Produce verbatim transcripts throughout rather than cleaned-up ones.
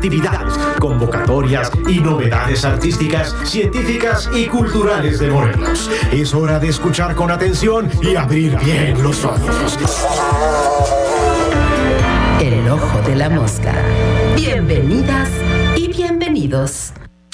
actividades, convocatorias y novedades artísticas, científicas y culturales de Morelos. Es hora de escuchar con atención y abrir bien los ojos. El ojo de la mosca. Bienvenidas y bienvenidos.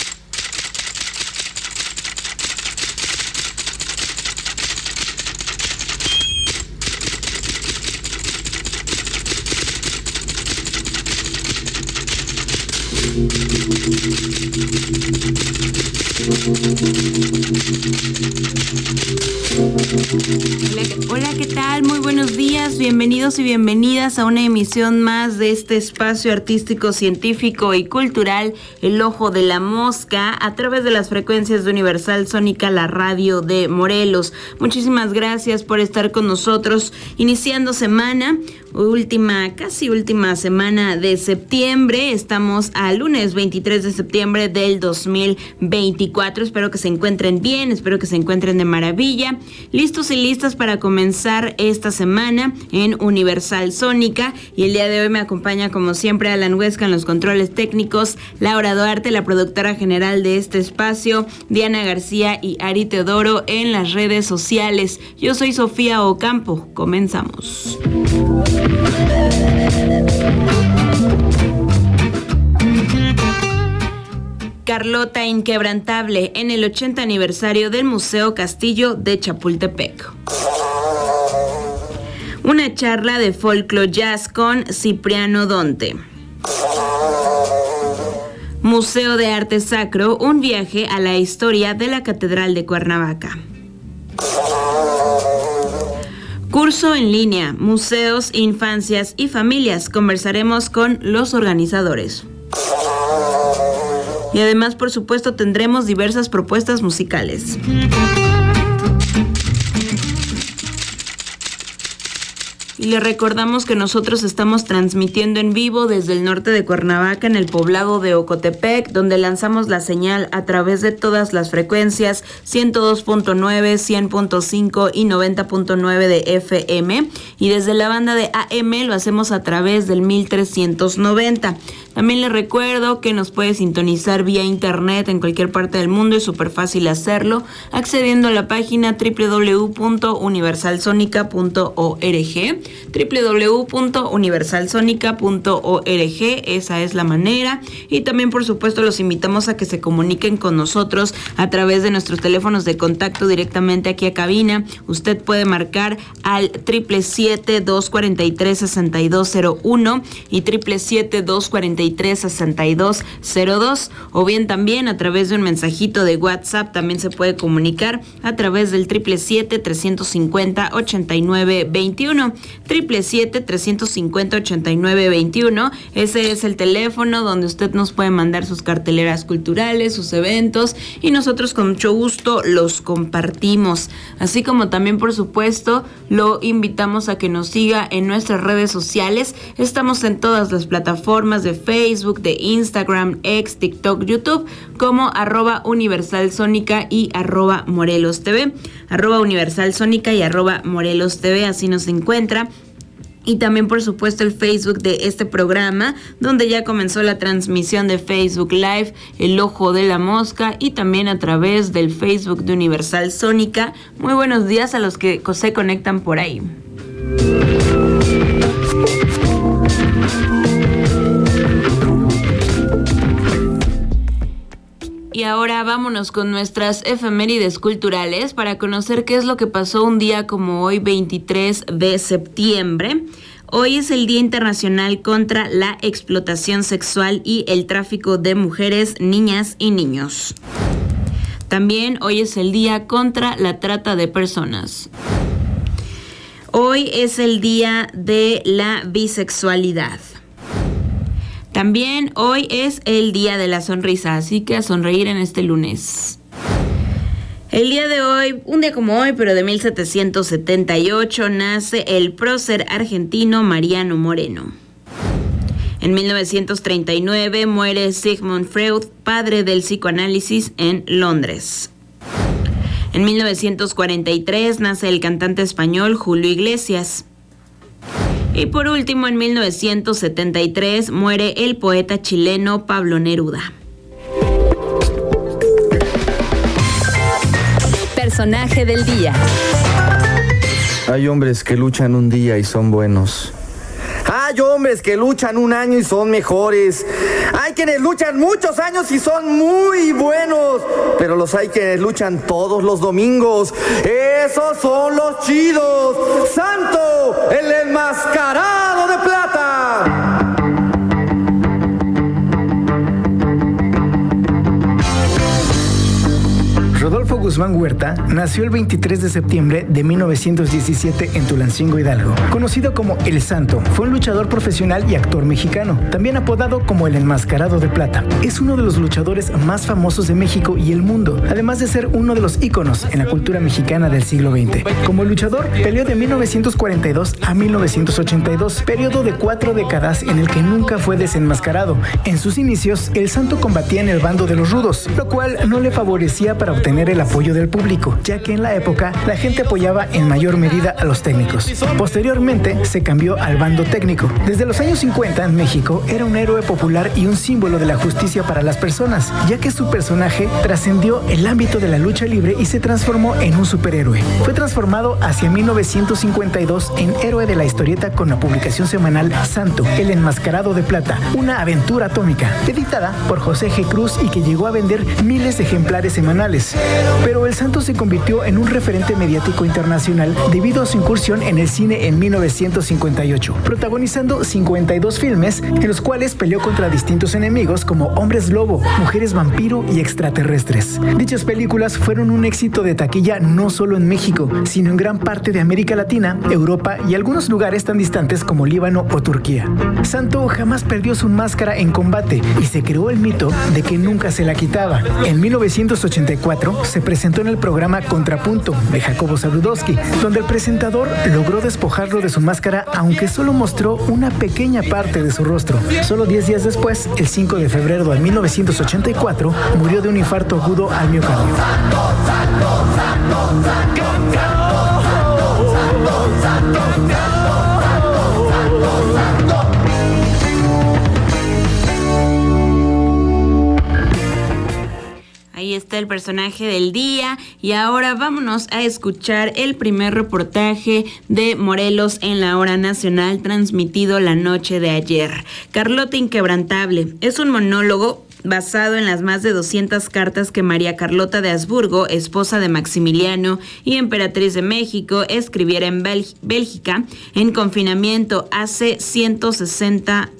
Hola, hola, ¿qué tal? Muy buenos días, bienvenidos y bienvenidas a una emisión más de este espacio artístico, científico y cultural, El Ojo de la Mosca, a través de las frecuencias de Universal Sónica, la radio de Morelos. Muchísimas gracias por estar con nosotros, iniciando semana, última, casi última semana de septiembre. Estamos a lunes veintitrés de septiembre del dos mil veinticuatro. Espero que se encuentren bien, espero que se encuentren de maravilla, listos y listas para comenzar esta semana en Universal Sónica. Y el día de hoy me acompaña, como siempre, Alan Huesca en los controles técnicos, Laura Duarte, la productora general de este espacio, Diana García y Ari Teodoro en las redes sociales. Yo soy Sofía Ocampo. Comenzamos. Carlota Inquebrantable en el ochenta aniversario del Museo Castillo de Chapultepec. Una charla de folclore jazz con Cipriano Donte. Museo de Arte Sacro, un viaje a la historia de la Catedral de Cuernavaca. Curso en línea, museos, infancias y familias. Conversaremos con los organizadores. Y además, por supuesto, tendremos diversas propuestas musicales. Y le recordamos que nosotros estamos transmitiendo en vivo desde el norte de Cuernavaca, en el poblado de Ocotepec, donde lanzamos la señal a través de todas las frecuencias ciento dos punto nueve, cien punto cinco y noventa punto nueve de F M. Y desde la banda de A M lo hacemos a través del mil trescientos noventa. También le recuerdo que nos puede sintonizar vía internet en cualquier parte del mundo. Es súper fácil hacerlo accediendo a la página doble u doble u doble u punto universal sónica punto org, doble u doble u doble u punto universal sónica punto org. Esa es la manera. Y también, por supuesto, los invitamos a que se comuniquen con nosotros a través de nuestros teléfonos de contacto directamente aquí a cabina. Usted puede marcar al siete siete siete, dos cuatro tres, seis dos cero uno y siete siete siete, dos cuatro tres, seis dos cero dos, o bien también a través de un mensajito de WhatsApp. También se puede comunicar a través del siete siete siete, tres cinco cero, ocho nueve dos uno, siete siete siete, tres cinco cero, ocho nueve dos uno. Ese es el teléfono donde usted nos puede mandar sus carteleras culturales, sus eventos, y nosotros con mucho gusto los compartimos. Así como también, por supuesto, lo invitamos a que nos siga en nuestras redes sociales. Estamos en todas las plataformas de Facebook, de Instagram, X, TikTok, YouTube, como arroba Universal Sónica y arroba Morelos T V, arroba Universal Sónica y arroba Morelos T V, así nos encuentra. Y también, por supuesto, el Facebook de este programa, donde ya comenzó la transmisión de Facebook Live, El Ojo de la Mosca, y también a través del Facebook de Universal Sónica. Muy buenos días a los que se conectan por ahí. Y ahora vámonos con nuestras efemérides culturales para conocer qué es lo que pasó un día como hoy, veintitrés de septiembre. Hoy es el Día Internacional contra la Explotación Sexual y el Tráfico de Mujeres, Niñas y Niños. También hoy es el Día contra la Trata de Personas. Hoy es el Día de la Bisexualidad. También hoy es el Día de la Sonrisa, así que a sonreír en este lunes. El día de hoy, un día como hoy, pero de mil setecientos setenta y ocho, nace el prócer argentino Mariano Moreno. En mil novecientos treinta y nueve muere Sigmund Freud, padre del psicoanálisis, en Londres. En mil novecientos cuarenta y tres nace el cantante español Julio Iglesias. Y por último, en mil novecientos setenta y tres muere el poeta chileno Pablo Neruda. Personaje del día. Hay hombres que luchan un día y son buenos. Hay hombres que luchan un año y son mejores. Hay quienes luchan muchos años y son muy buenos. Pero los hay quienes luchan todos los domingos. Esos son los chidos. Santo, el enmascarado de plata. Rodolfo Guzmán Huerta nació el veintitrés de septiembre de mil novecientos diecisiete en Tulancingo, Hidalgo. Conocido como El Santo, fue un luchador profesional y actor mexicano, también apodado como el Enmascarado de Plata. Es uno de los luchadores más famosos de México y el mundo, además de ser uno de los íconos en la cultura mexicana del siglo veinte. Como luchador, peleó de mil novecientos cuarenta y dos a mil novecientos ochenta y dos, periodo de cuatro décadas en el que nunca fue desenmascarado. En sus inicios, El Santo combatía en el bando de los rudos, lo cual no le favorecía para obtener el apoyo del público, ya que en la época la gente apoyaba en mayor medida a los técnicos. Posteriormente se cambió al bando técnico. Desde los años cincuenta en México era un héroe popular y un símbolo de la justicia para las personas, ya que su personaje trascendió el ámbito de la lucha libre y se transformó en un superhéroe. Fue transformado hacia mil novecientos cincuenta y dos en héroe de la historieta con la publicación semanal Santo, el Enmascarado de Plata, una aventura atómica, editada por José G. Cruz y que llegó a vender miles de ejemplares semanales. Pero El Santo se convirtió en un referente mediático internacional debido a su incursión en el cine en mil novecientos cincuenta y ocho, protagonizando cincuenta y dos filmes en los cuales peleó contra distintos enemigos como hombres lobo, mujeres vampiro y extraterrestres. Dichas películas fueron un éxito de taquilla no solo en México, sino en gran parte de América Latina, Europa y algunos lugares tan distantes como Líbano o Turquía. Santo jamás perdió su máscara en combate y se creó el mito de que nunca se la quitaba. En mil novecientos ochenta y cuatro se presentó en el programa Contrapunto de Jacobo Zabludowski, donde el presentador logró despojarlo de su máscara, aunque solo mostró una pequeña parte de su rostro. Solo diez días después, el cinco de febrero de mil novecientos ochenta y cuatro, murió de un infarto agudo al miocardio. Ahí está el personaje del día y ahora vámonos a escuchar el primer reportaje de Morelos en la hora nacional transmitido la noche de ayer. Carlota Inquebrantable es un monólogo basado en las más de doscientas cartas que María Carlota de Habsburgo, esposa de Maximiliano y emperatriz de México, escribiera en Bélgica, Bélgica en confinamiento hace ciento sesenta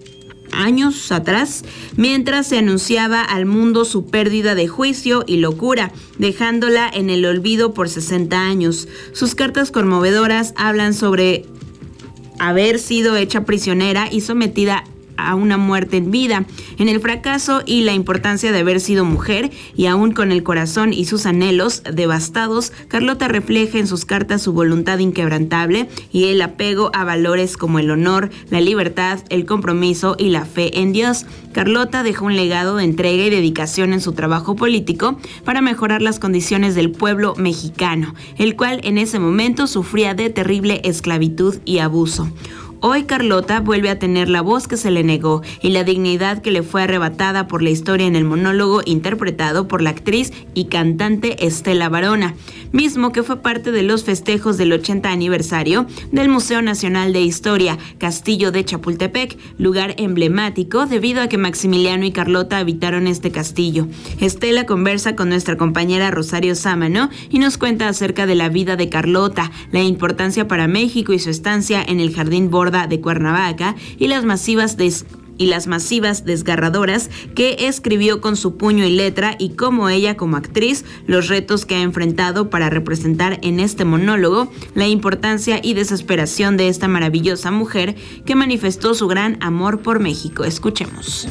años atrás, mientras se anunciaba al mundo su pérdida de juicio y locura, dejándola en el olvido por sesenta años. Sus cartas conmovedoras hablan sobre haber sido hecha prisionera y sometida a una muerte en vida, en el fracaso y la importancia de haber sido mujer, y aún con el corazón y sus anhelos devastados, Carlota refleja en sus cartas su voluntad inquebrantable y el apego a valores como el honor, la libertad, el compromiso y la fe en Dios. Carlota dejó un legado de entrega y dedicación en su trabajo político para mejorar las condiciones del pueblo mexicano, el cual en ese momento sufría de terrible esclavitud y abuso. Hoy Carlota vuelve a tener la voz que se le negó y la dignidad que le fue arrebatada por la historia en el monólogo interpretado por la actriz y cantante Estela Varona, mismo que fue parte de los festejos del ochenta aniversario del Museo Nacional de Historia, Castillo de Chapultepec, lugar emblemático debido a que Maximiliano y Carlota habitaron este castillo. Estela conversa con nuestra compañera Rosario Sámano y nos cuenta acerca de la vida de Carlota, la importancia para México y su estancia en el Jardín Borda de Cuernavaca y las masivas des y las masivas desgarradoras que escribió con su puño y letra, y cómo ella como actriz, los retos que ha enfrentado para representar en este monólogo la importancia y desesperación de esta maravillosa mujer que manifestó su gran amor por México. Escuchemos.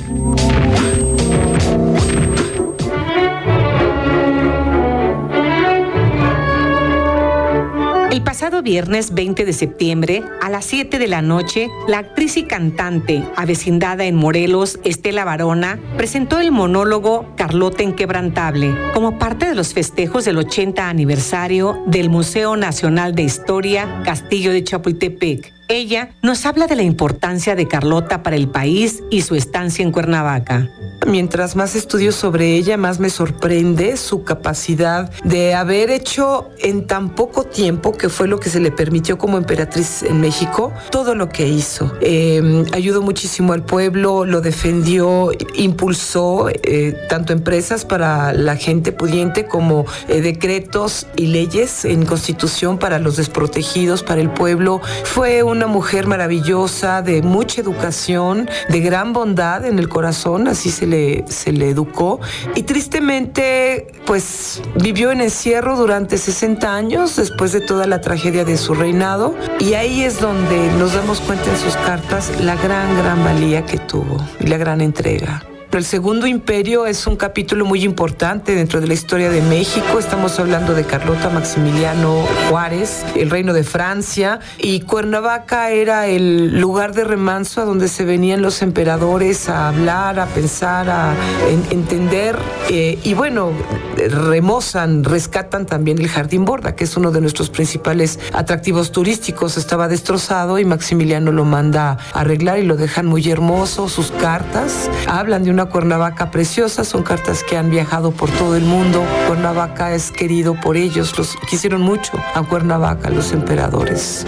El pasado viernes veinte de septiembre, a las siete de la noche, la actriz y cantante avecindada en Morelos, Estela Varona, presentó el monólogo Carlota Inquebrantable como parte de los festejos del ochenta aniversario del Museo Nacional de Historia, Castillo de Chapultepec, Ella nos habla de la importancia de Carlota para el país y su estancia en Cuernavaca. Mientras más estudio sobre ella, más me sorprende su capacidad de haber hecho en tan poco tiempo, que fue lo que se le permitió como emperatriz en México, todo lo que hizo. Eh, ayudó muchísimo al pueblo, lo defendió, impulsó eh, tanto empresas para la gente pudiente como eh, decretos y leyes en constitución para los desprotegidos, para el pueblo. Fue una mujer maravillosa, de mucha educación, de gran bondad en el corazón, así se le, se le educó. Y tristemente, pues vivió en encierro durante sesenta años después de toda la tragedia de su reinado. Y ahí es donde nos damos cuenta en sus cartas la gran, gran valía que tuvo y la gran entrega. El Segundo Imperio es un capítulo muy importante dentro de la historia de México. Estamos hablando de Carlota, Maximiliano, Juárez, el Reino de Francia, y Cuernavaca era el lugar de remanso a donde se venían los emperadores a hablar, a pensar, a en, entender. Eh, y bueno, remozan, rescatan también el Jardín Borda, que es uno de nuestros principales atractivos turísticos. Estaba destrozado y Maximiliano lo manda a arreglar y lo dejan muy hermoso. Sus cartas hablan de una Cuernavaca preciosa, son cartas que han viajado por todo el mundo. Cuernavaca es querido por ellos, los quisieron mucho a Cuernavaca, los emperadores.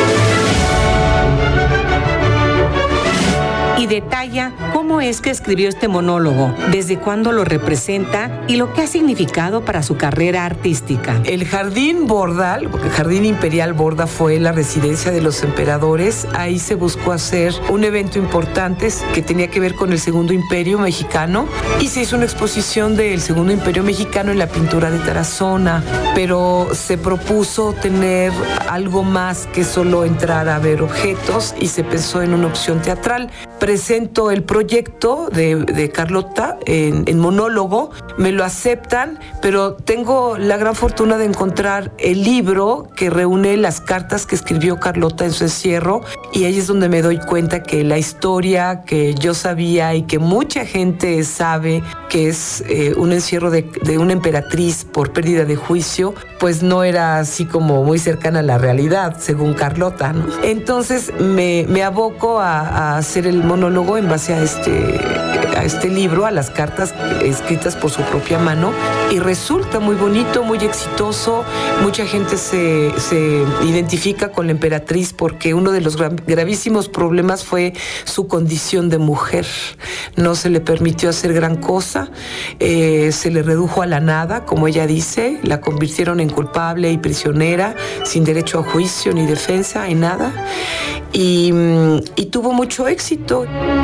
Y detalla cómo es que escribió este monólogo, desde cuándo lo representa y lo que ha significado para su carrera artística. El Jardín Borda, porque el Jardín Imperial Borda fue la residencia de los emperadores. Ahí se buscó hacer un evento importante que tenía que ver con el Segundo Imperio Mexicano, y se hizo una exposición del Segundo Imperio Mexicano en la pintura de Tarazona, pero se propuso tener algo más que solo entrar a ver objetos y se pensó en una opción teatral. Presento el proyecto de, de Carlota en, en monólogo, me lo aceptan, pero tengo la gran fortuna de encontrar el libro que reúne las cartas que escribió Carlota en su encierro, y ahí es donde me doy cuenta que la historia que yo sabía y que mucha gente sabe, que es eh, un encierro de, de una emperatriz por pérdida de juicio, pues no era así como muy cercana a la realidad, según Carlota, ¿no? Entonces me, me aboco a, a hacer el monólogo en base a este, a este libro, a las cartas escritas por su propia mano, y resulta muy bonito, muy exitoso. Mucha gente se, se identifica con la emperatriz porque uno de los gra- gravísimos problemas fue su condición de mujer. No se le permitió hacer gran cosa, eh, se le redujo a la nada, como ella dice, la convirtieron en culpable y prisionera, sin derecho a juicio ni defensa, ni nada, y, y tuvo mucho éxito.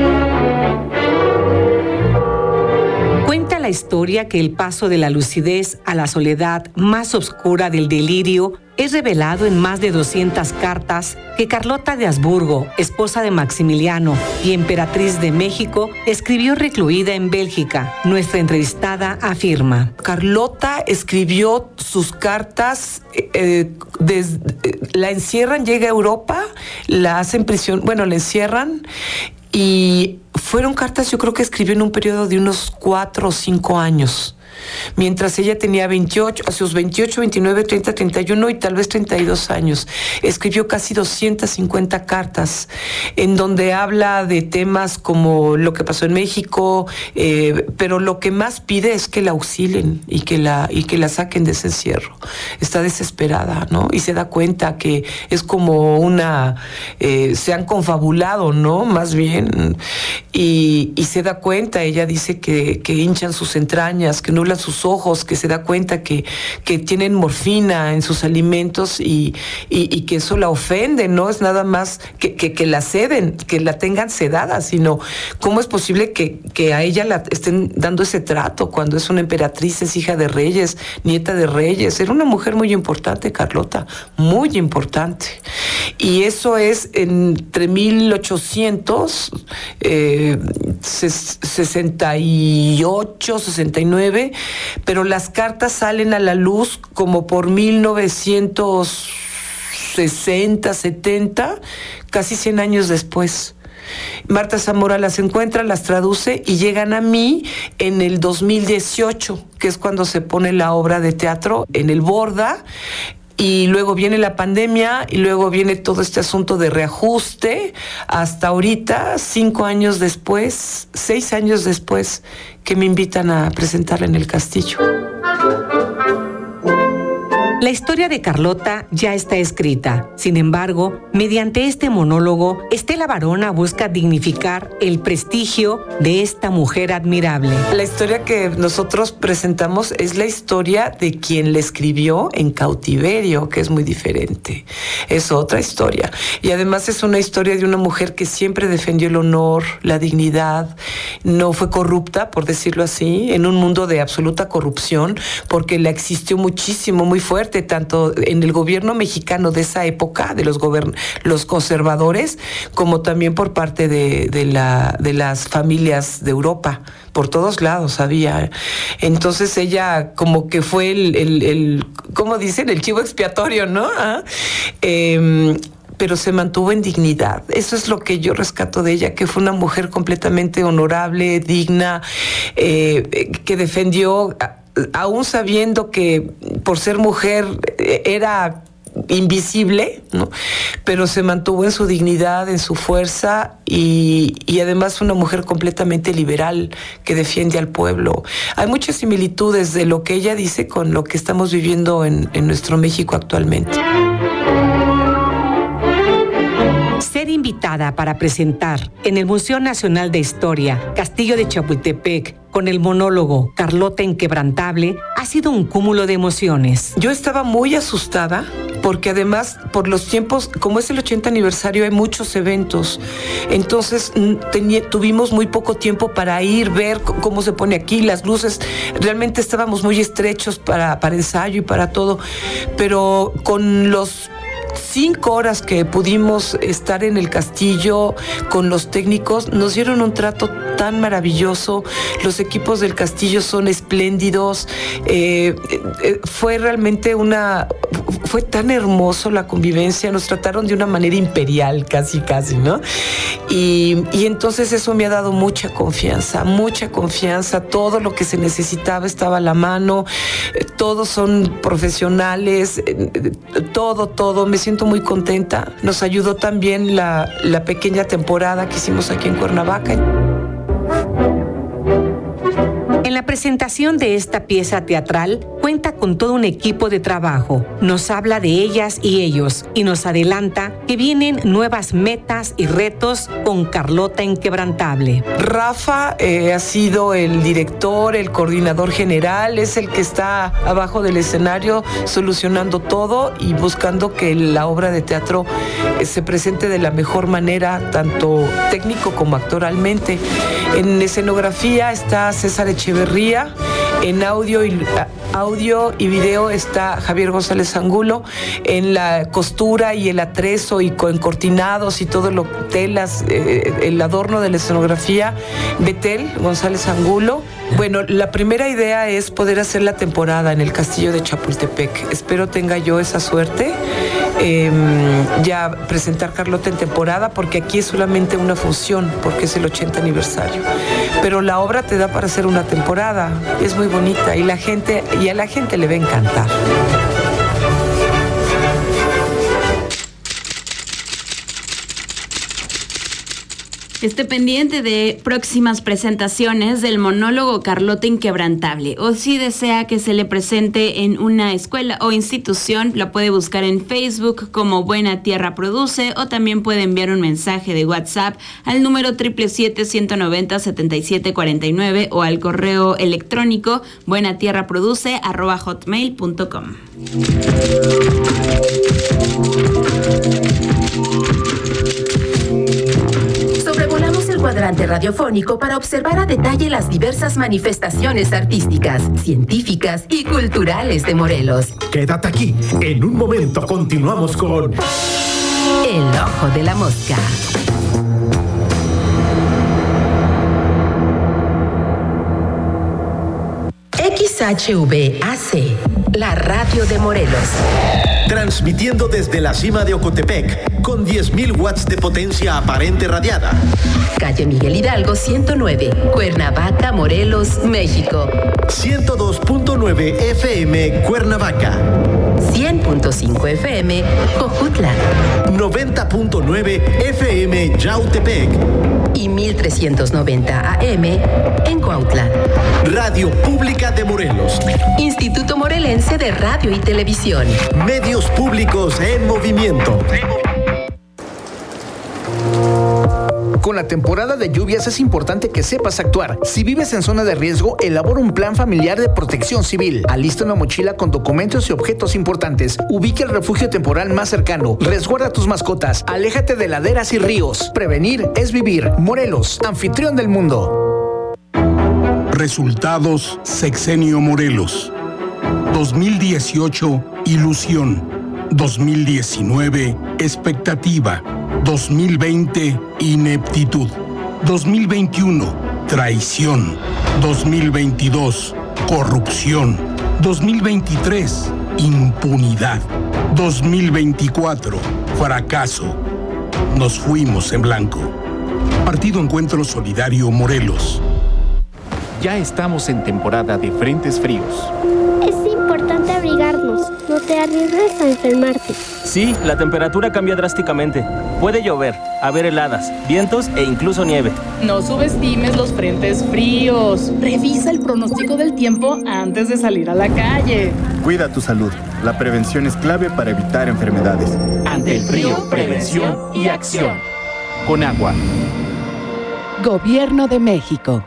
Cuenta la historia que el paso de la lucidez a la soledad más oscura del delirio es revelado en más de doscientas cartas que Carlota de Habsburgo, esposa de Maximiliano y emperatriz de México, escribió recluida en Bélgica. Nuestra entrevistada afirma: Carlota escribió sus cartas, eh, desde, eh, la encierran, llega a Europa, la hacen prisión, bueno, la encierran, y fueron cartas, yo creo que escribió en un periodo de unos cuatro o cinco años. Mientras ella tenía veintiocho, a sus veintiocho, veintinueve, treinta, treinta y uno y tal vez treinta y dos años. Escribió casi doscientas cincuenta cartas en donde habla de temas como lo que pasó en México, eh, pero lo que más pide es que la auxilien y que la, y que la saquen de ese encierro. Está desesperada, ¿no? Y se da cuenta que es como una... Eh, se han confabulado, ¿no? Más bien. Y, y se da cuenta, ella dice que, que hinchan sus entrañas, que nublan sus ojos, que se da cuenta que, que tienen morfina en sus alimentos y, y, y que eso la ofende, no es nada más que, que, que la ceden, que la tengan sedada, sino cómo es posible que, que a ella la estén dando ese trato cuando es una emperatriz, es hija de reyes, nieta de reyes. Era una mujer muy importante, Carlota, muy importante. Y eso es entre mil ochocientos sesenta y ocho, sesenta y nueve, pero las cartas salen a la luz como por mil novecientos sesenta, setenta, casi cien años después. Marta Zamora las encuentra, las traduce y llegan a mí en el dos mil dieciocho, que es cuando se pone la obra de teatro en el Borda. y luego viene la pandemia y luego viene todo este asunto de reajuste hasta ahorita, cinco años después, seis años después, que me invitan a presentarla en el Castillo. La historia de Carlota ya está escrita. Sin embargo, mediante este monólogo, Estela Varona busca dignificar el prestigio de esta mujer admirable. La historia que nosotros presentamos es la historia de quien la escribió en cautiverio, que es muy diferente. Es otra historia. Y además es una historia de una mujer que siempre defendió el honor, la dignidad, no fue corrupta, por decirlo así, en un mundo de absoluta corrupción, porque la existió muchísimo, muy fuerte, tanto en el gobierno mexicano de esa época, de los, gobern- los conservadores, como también por parte de, de, la, de las familias de Europa. Por todos lados había. Entonces ella como que fue el, el, el ¿cómo dicen? El chivo expiatorio, ¿no? ¿Ah? Eh, pero se mantuvo en dignidad. Eso es lo que yo rescato de ella, que fue una mujer completamente honorable, digna, eh, que defendió, aún sabiendo que por ser mujer era invisible, ¿no? Pero se mantuvo en su dignidad, en su fuerza y, y además una mujer completamente liberal que defiende al pueblo. Hay muchas similitudes de lo que ella dice con lo que estamos viviendo en, en nuestro México actualmente. Ser invitada para presentar en el Museo Nacional de Historia Castillo de Chapultepec con el monólogo Carlota Inquebrantable ha sido un cúmulo de emociones. Yo estaba muy asustada porque además por los tiempos, como es el ochenta aniversario, hay muchos eventos. Entonces tenía, tuvimos muy poco tiempo para ir, ver c- cómo se pone aquí, las luces. Realmente estábamos muy estrechos para, para ensayo y para todo. Pero con los cinco horas que pudimos estar en el castillo con los técnicos, nos dieron un trato tan maravilloso. Los equipos del castillo son espléndidos. Eh, eh, fue realmente una... Fue tan hermoso la convivencia. Nos trataron de una manera imperial, casi, casi, ¿no? Y, y entonces eso me ha dado mucha confianza, mucha confianza. Todo lo que se necesitaba estaba a la mano. Eh, todos son profesionales. Eh, todo, todo. Me siento muy contenta. Nos ayudó también la, la pequeña temporada que hicimos aquí en Cuernavaca. En la presentación de esta pieza teatral cuenta con todo un equipo de trabajo. Nos habla de ellas y ellos y nos adelanta que vienen nuevas metas y retos con Carlota Inquebrantable. Rafa eh, ha sido el director, el coordinador general, es el que está abajo del escenario solucionando todo y buscando que la obra de teatro eh, se presente de la mejor manera, tanto técnico como actoralmente. En escenografía está César Echeverría, en audio y, audio y video está Javier González Angulo, en la costura y el atrezo y con cortinados y todo lo telas, eh, el adorno de la escenografía, Betel González Angulo. Bueno, la primera idea es poder hacer la temporada en el Castillo de Chapultepec. Espero tenga yo esa suerte, eh, ya presentar Carlota en temporada, porque aquí es solamente una función, porque es el ochenta aniversario. Pero la obra te da para hacer una temporada, es muy bonita y la gente, y a la gente le va a encantar. Esté pendiente de próximas presentaciones del monólogo Carlota Inquebrantable, o si desea que se le presente en una escuela o institución, la puede buscar en Facebook como Buena Tierra Produce, o también puede enviar un mensaje de WhatsApp al número siete siete siete, uno nueve cero, siete siete cuatro nueve o al correo electrónico buenatierraproduce arroba hotmail punto com. Sobrevolamos el cuadrante radiofónico para observar a detalle las diversas manifestaciones artísticas, científicas y culturales de Morelos. Quédate aquí. En un momento continuamos con El Ojo de la Mosca. X H V A C, la radio de Morelos. Transmitiendo desde la cima de Ocotepec con diez mil watts de potencia aparente radiada. Calle Miguel Hidalgo ciento nueve, Cuernavaca, Morelos, México. ciento dos punto nueve F M Cuernavaca. cien punto cinco F M, Jojutla. noventa punto nueve F M, Yautepec. Y mil trescientos noventa A M en Cuautla. Radio Pública de Morelos. Instituto Morelense de Radio y Televisión. Medios públicos en movimiento. Con la temporada de lluvias es importante que sepas actuar. Si vives en zona de riesgo, elabora un plan familiar de protección civil. Alista una mochila con documentos y objetos importantes. Ubica el refugio temporal más cercano. Resguarda tus mascotas. Aléjate de laderas y ríos. Prevenir es vivir. Morelos, anfitrión del mundo. Resultados: Sexenio Morelos. dos mil dieciocho, ilusión. dos mil diecinueve, expectativa. dos mil veinte, ineptitud. dos mil veintiuno, traición. dos mil veintidós, corrupción. dos mil veintitrés, impunidad. dos mil veinticuatro, fracaso. Nos fuimos en blanco. Partido Encuentro Solidario Morelos. Ya estamos en temporada de frentes fríos. Es importante abrigarnos, no te arriesgues a enfermarte. Sí, la temperatura cambia drásticamente. Puede llover, haber heladas, vientos e incluso nieve. No subestimes los frentes fríos. Revisa el pronóstico del tiempo antes de salir a la calle. Cuida tu salud. La prevención es clave para evitar enfermedades. Ante el frío, prevención y acción. Con agua. Gobierno de México.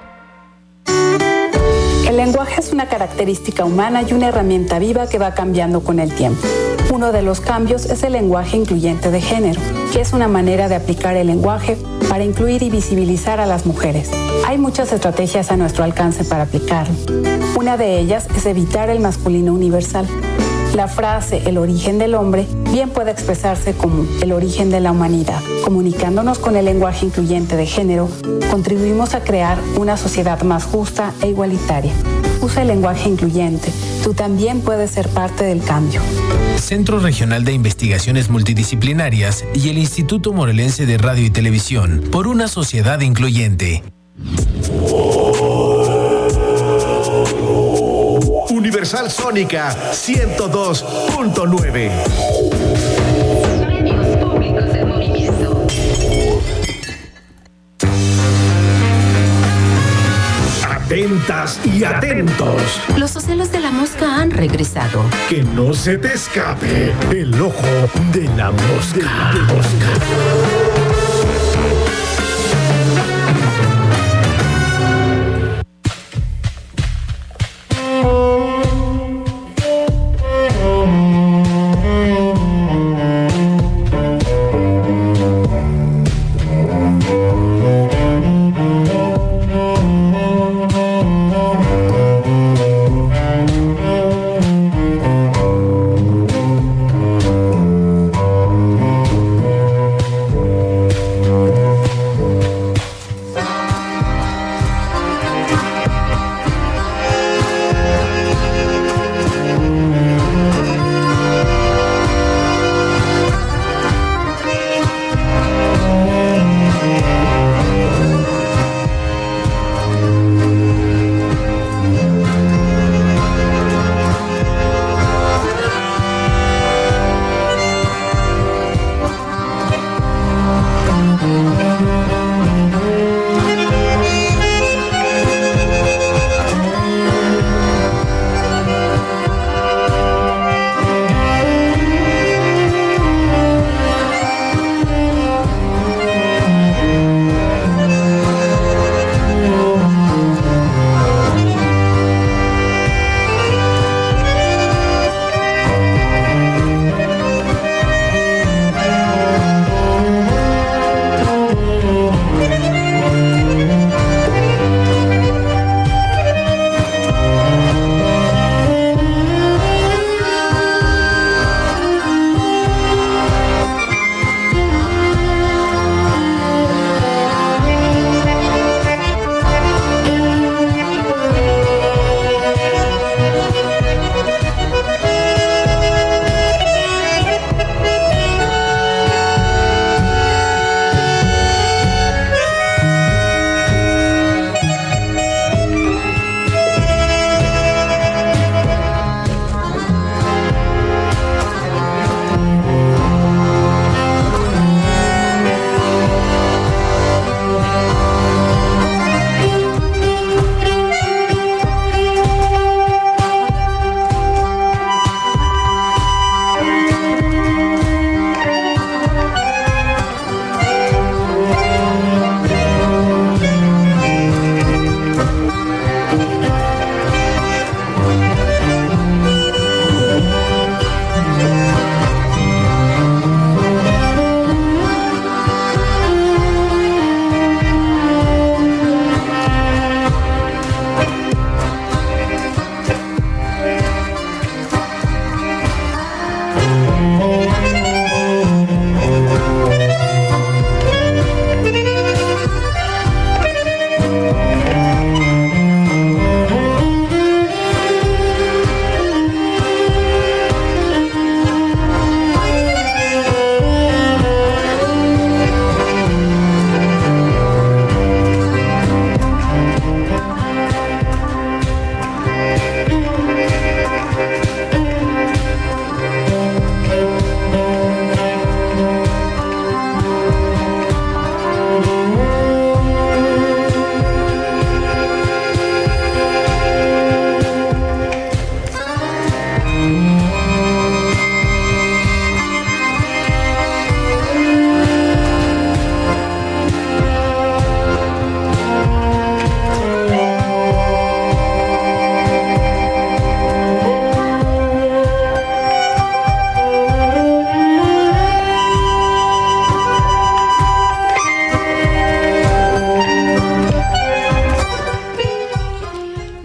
El lenguaje es una característica humana y una herramienta viva que va cambiando con el tiempo. Uno de los cambios es el lenguaje incluyente de género, que es una manera de aplicar el lenguaje para incluir y visibilizar a las mujeres. Hay muchas estrategias a nuestro alcance para aplicarlo. Una de ellas es evitar el masculino universal. La frase "el origen del hombre" bien puede expresarse como "el origen de la humanidad". Comunicándonos con el lenguaje incluyente de género, contribuimos a crear una sociedad más justa e igualitaria. Usa el lenguaje incluyente. Tú también puedes ser parte del cambio. Centro Regional de Investigaciones Multidisciplinarias y el Instituto Morelense de Radio y Televisión, por una sociedad incluyente. Universal Sónica ciento dos punto nueve. Medios públicos en movimiento. Atentas y atentos. Los ocelos de la mosca han regresado. Que no se te escape el ojo de la mosca. De la mosca.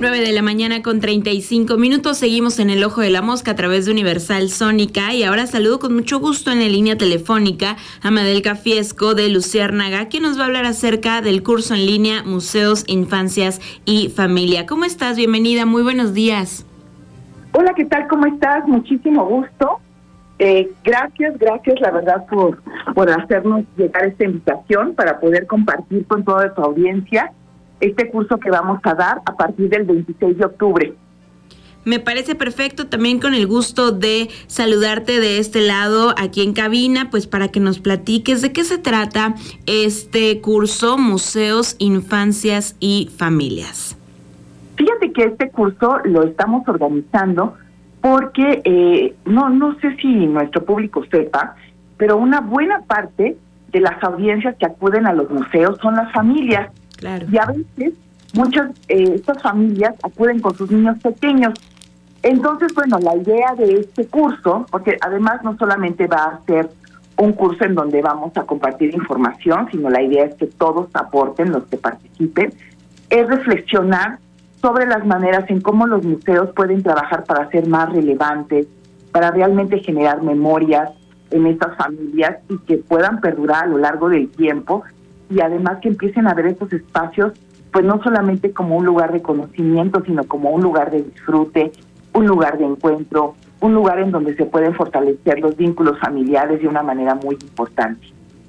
nueve de la mañana con treinta y cinco minutos. Seguimos en el Ojo de la Mosca a través de Universal Sónica. Y ahora saludo con mucho gusto en la línea telefónica a Madelka Fiesco de Luciérnaga, quien nos va a hablar acerca del curso en línea Museos, Infancias y Familia. ¿Cómo estás? Bienvenida, muy buenos días. Hola, ¿qué tal? ¿Cómo estás? Muchísimo gusto. Eh, gracias, gracias, la verdad, por, por hacernos llegar esta invitación para poder compartir con toda tu audiencia este curso que vamos a dar a partir del veintiséis de octubre. Me parece perfecto, también con el gusto de saludarte de este lado aquí en cabina, pues para que nos platiques de qué se trata este curso Museos, Infancias y Familias. Fíjate que este curso lo estamos organizando porque, eh, no, no sé si nuestro público sepa, pero una buena parte de las audiencias que acuden a los museos son las familias. Claro. Y a veces muchas eh, estas familias acuden con sus niños pequeños. Entonces, bueno, la idea de este curso, porque además no solamente va a ser un curso en donde vamos a compartir información, sino la idea es que todos aporten, los que participen, es reflexionar sobre las maneras en cómo los museos pueden trabajar para ser más relevantes, para realmente generar memorias en estas familias y que puedan perdurar a lo largo del tiempo, y además que empiecen a ver estos espacios, pues no solamente como un lugar de conocimiento, sino como un lugar de disfrute, un lugar de encuentro, un lugar en donde se pueden fortalecer los vínculos familiares de una manera muy importante.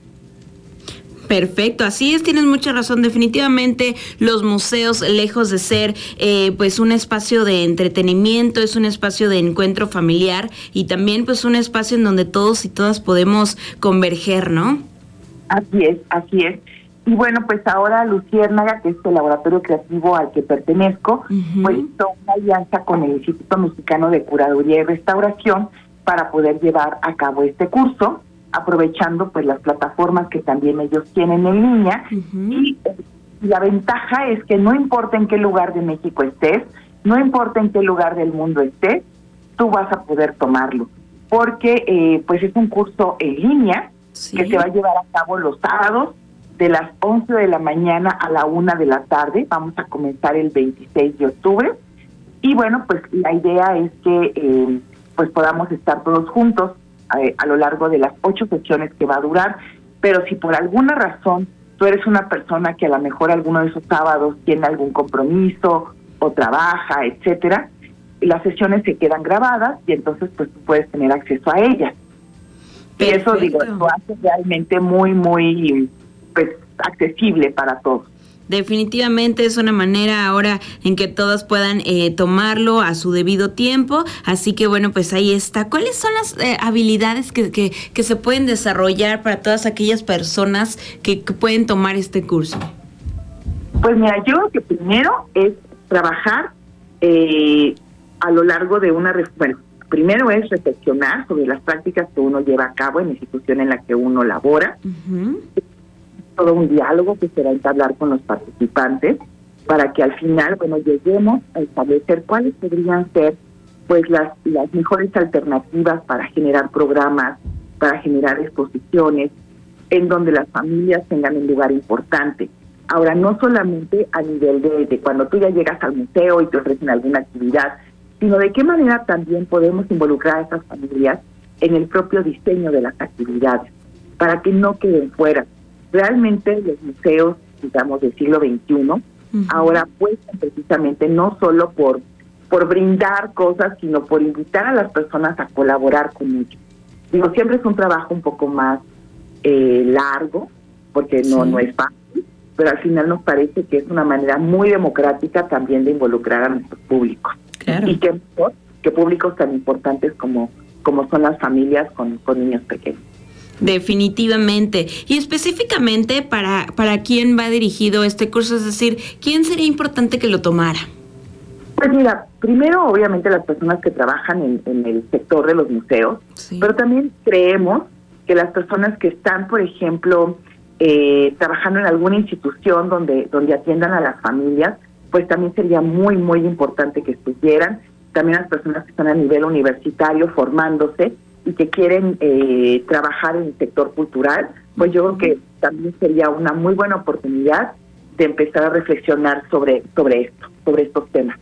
Perfecto, así es, tienes mucha razón. Definitivamente los museos, lejos de ser eh, pues un espacio de entretenimiento, es un espacio de encuentro familiar y también pues un espacio en donde todos y todas podemos converger, ¿no? Así es, así es. Y bueno, pues ahora Luciérnaga, que es el laboratorio creativo al que pertenezco, uh-huh. pues hizo una alianza con el Instituto Mexicano de Curaduría y Restauración para poder llevar a cabo este curso, aprovechando pues las plataformas que también ellos tienen en línea. Uh-huh. Y eh, la ventaja es que no importa en qué lugar de México estés, no importa en qué lugar del mundo estés, tú vas a poder tomarlo, porque eh, pues es un curso en línea, sí, que se va a llevar a cabo los sábados de las once de la mañana a la una de la tarde. Vamos a comenzar el veintiséis de octubre. Y bueno, pues la idea es que eh, pues podamos estar todos juntos eh, a lo largo de las ocho sesiones que va a durar. Pero si por alguna razón tú eres una persona que a lo mejor alguno de esos sábados tiene algún compromiso o trabaja, etcétera, las sesiones se quedan grabadas y entonces pues tú puedes tener acceso a ellas. Y eso, digo, lo hace realmente muy, muy pues accesible para todos. Definitivamente es una manera ahora en que todas puedan eh, tomarlo a su debido tiempo, así que bueno, pues ahí está. ¿Cuáles son las eh, habilidades que, que, que se pueden desarrollar para todas aquellas personas que, que pueden tomar este curso? Pues mira, yo creo que primero es trabajar eh, a lo largo de una... Bueno, primero es reflexionar sobre las prácticas que uno lleva a cabo en la institución en la que uno labora. Uh-huh. Todo un diálogo que se va a entablar con los participantes para que al final, bueno, lleguemos a establecer cuáles podrían ser pues las, las mejores alternativas para generar programas, para generar exposiciones, en donde las familias tengan un lugar importante. Ahora, no solamente a nivel de, de cuando tú ya llegas al museo y te ofrecen alguna actividad, sino de qué manera también podemos involucrar a esas familias en el propio diseño de las actividades, para que no queden fuera. Realmente los museos, digamos, del siglo veintiuno, uh-huh. ahora apuestan precisamente no solo por, por brindar cosas, sino por invitar a las personas a colaborar con ellos. Digo, siempre es un trabajo un poco más eh, largo, porque no, sí. no es fácil, pero al final nos parece que es una manera muy democrática también de involucrar a nuestros públicos. Claro. Y qué mejor que públicos tan importantes como, como son las familias con, con niños pequeños. Definitivamente. Y específicamente para, para quién va dirigido este curso, es decir, ¿quién sería importante que lo tomara? Pues mira, primero obviamente las personas que trabajan en, en el sector de los museos, sí. pero también creemos que las personas que están, por ejemplo, eh, trabajando en alguna institución donde, donde atiendan a las familias, pues también sería muy, muy importante que estuvieran. También las personas que están a nivel universitario formándose y que quieren eh, trabajar en el sector cultural, pues yo creo que también sería una muy buena oportunidad de empezar a reflexionar sobre, sobre esto. sobre estos temas.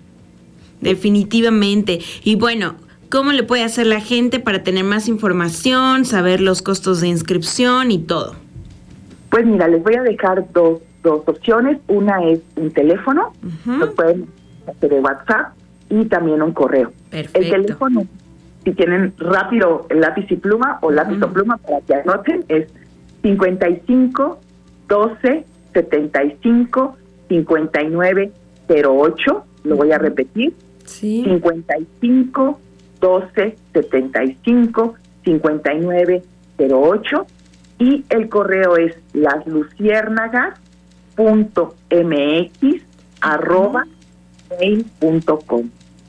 Definitivamente. Y bueno, ¿cómo le puede hacer la gente para tener más información, saber los costos de inscripción y todo? Pues mira, les voy a dejar dos, dos opciones. Una es un teléfono, uh-huh. lo pueden hacer de WhatsApp, y también un correo. Perfecto. El teléfono, si tienen rápido el lápiz y pluma o lápiz uh-huh. o pluma para que anoten, es cincuenta y cinco, doce, setenta y cinco, cincuenta y nueve, cero ocho. Lo voy a repetir. Sí. cincuenta y cinco, doce, setenta y cinco, cincuenta y nueve, cero ocho. Y el correo es lasluciérnagas punto m x arroba mail punto com.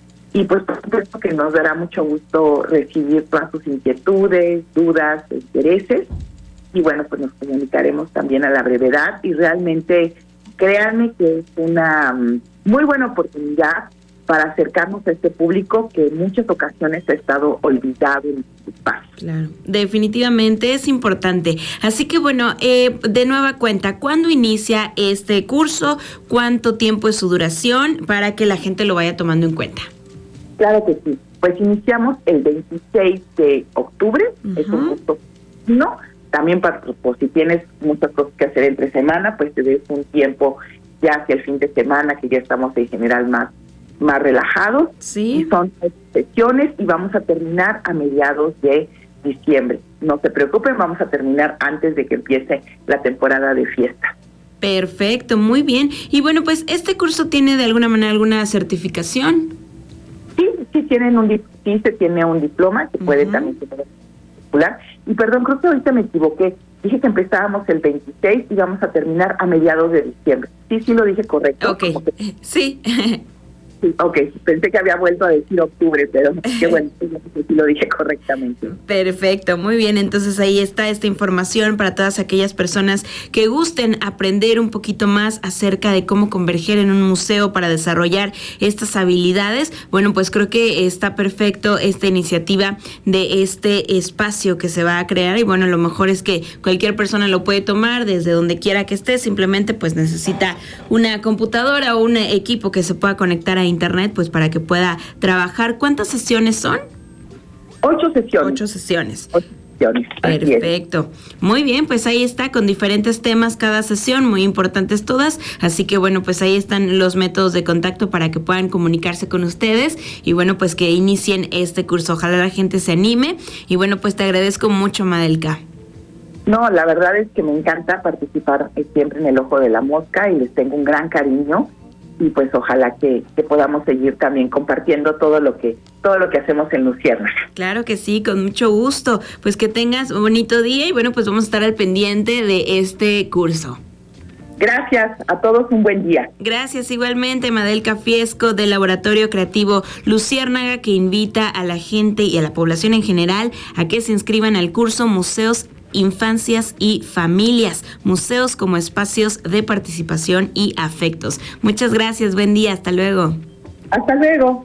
Y pues por supuesto que nos dará mucho gusto recibir todas sus inquietudes, dudas, intereses. Y bueno, pues nos comunicaremos también a la brevedad. Y realmente créanme que es una muy buena oportunidad para acercarnos a este público que en muchas ocasiones ha estado olvidado en este espacio. Claro, definitivamente es importante. Así que bueno, eh, de nueva cuenta, ¿cuándo inicia este curso? ¿Cuánto tiempo es su duración? Para que la gente lo vaya tomando en cuenta. Claro que sí. Pues iniciamos el veintiséis de octubre, uh-huh. es un curso no. También para, pues, si tienes muchas cosas que hacer entre semana, pues te des un tiempo ya hacia el fin de semana, que ya estamos en general más más relajados. Sí. Y son sesiones y vamos a terminar a mediados de diciembre. No se preocupen, vamos a terminar antes de que empiece la temporada de fiesta. Perfecto, muy bien. Y bueno, pues este curso tiene de alguna manera alguna certificación. Sí, sí tienen un sí se tiene un diploma que uh-huh. puede también ser particular. Y perdón, creo que ahorita me equivoqué. Dije que empezábamos el veintiséis y vamos a terminar a mediados de diciembre. Sí, sí lo dije correcto. Ok, que... sí. Sí, ok, pensé que había vuelto a decir octubre, pero qué bueno, sí lo dije correctamente. Perfecto, muy bien, entonces ahí está esta información para todas aquellas personas que gusten aprender un poquito más acerca de cómo converger en un museo para desarrollar estas habilidades. Bueno, pues creo que está perfecto esta iniciativa de este espacio que se va a crear y bueno, lo mejor es que cualquier persona lo puede tomar desde donde quiera que esté, simplemente pues necesita una computadora o un equipo que se pueda conectar a internet pues para que pueda trabajar. ¿Cuántas sesiones son? Ocho sesiones. Ocho sesiones. Ocho sesiones. Perfecto. Muy bien, pues ahí está, con diferentes temas cada sesión, muy importantes todas. Así que bueno, pues ahí están los métodos de contacto para que puedan comunicarse con ustedes y bueno, pues que inicien este curso. Ojalá la gente se anime y bueno, pues te agradezco mucho, Madelka. No, la verdad es que me encanta participar siempre en el Ojo de la Mosca y les tengo un gran cariño. Y pues ojalá que, que podamos seguir también compartiendo todo lo que todo lo que hacemos en Luciérnaga. Claro que sí, con mucho gusto. Pues que tengas un bonito día y bueno, pues vamos a estar al pendiente de este curso. Gracias, a todos un buen día. Gracias igualmente, Madelka Fiesco del Laboratorio Creativo Luciérnaga, que invita a la gente y a la población en general a que se inscriban al curso Museos, Infancias y Familias, museos como espacios de participación y afectos. Muchas gracias, buen día, hasta luego. Hasta luego.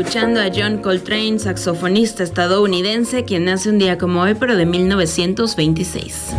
escuchando a John Coltrane, saxofonista estadounidense, quien nace un día como hoy, pero de mil novecientos veintiséis.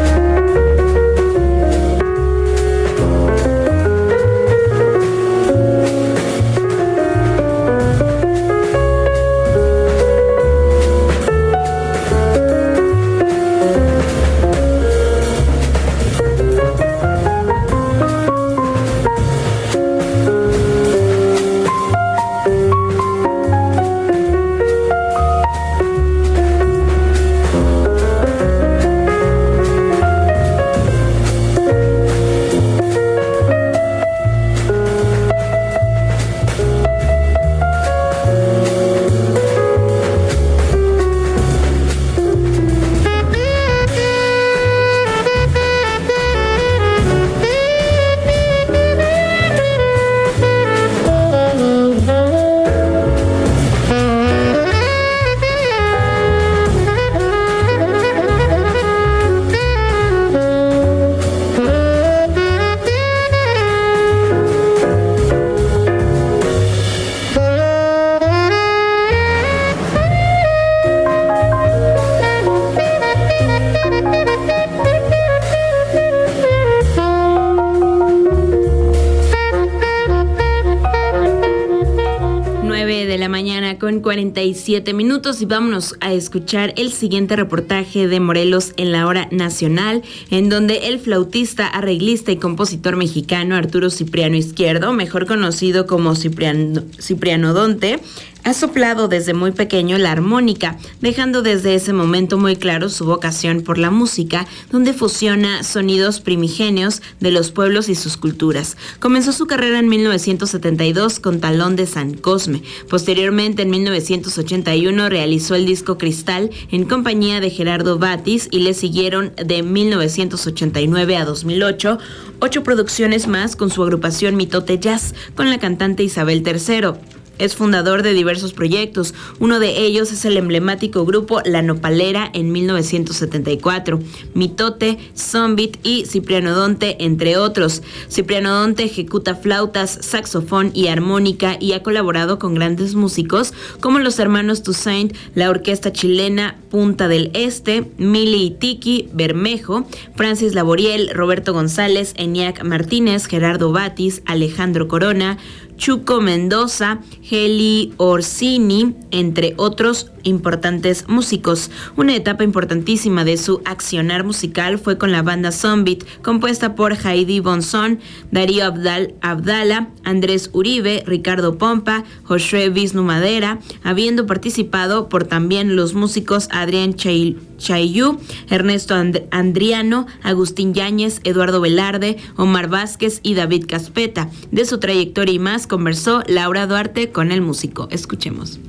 Con cuarenta y siete minutos y vámonos a escuchar el siguiente reportaje de Morelos en la hora nacional, en donde el flautista, arreglista y compositor mexicano Arturo Cipriano Izquierdo, mejor conocido como Cipriano, Ciprianodonte, ha soplado desde muy pequeño la armónica, dejando desde ese momento muy claro su vocación por la música, donde fusiona sonidos primigenios de los pueblos y sus culturas. Comenzó su carrera en mil novecientos setenta y dos con Talón de San Cosme. Posteriormente, en mil novecientos ochenta y uno, realizó el disco Cristal en compañía de Gerardo Batis y le siguieron de mil novecientos ochenta y nueve a dos mil ocho, ocho producciones más con su agrupación Mitote Jazz, con la cantante Isabel Tercero. Es fundador de diversos proyectos. Uno de ellos es el emblemático grupo La Nopalera en mil novecientos setenta y cuatro, Mitote, Zombit y Ciprianodonte, entre otros. Ciprianodonte ejecuta flautas, saxofón y armónica y ha colaborado con grandes músicos como los hermanos Toussaint, la orquesta chilena Punta del Este, Mili y Tiki, Bermejo, Francis Laboriel, Roberto González, Eniac Martínez, Gerardo Batis, Alejandro Corona, Chuco Mendoza, Heli Orsini, entre otros importantes músicos. Una etapa importantísima de su accionar musical fue con la banda Zombit, compuesta por Heidi Bonson, Darío Abdal, Abdala, Andrés Uribe, Ricardo Pompa, Josué Visnu Madera, habiendo participado por también los músicos Adrián Chay, Chayu, Ernesto And- Andriano, Agustín Yáñez, Eduardo Velarde, Omar Vázquez y David Caspeta. De su trayectoria y más conversó Laura Duarte con el músico. Escuchemos.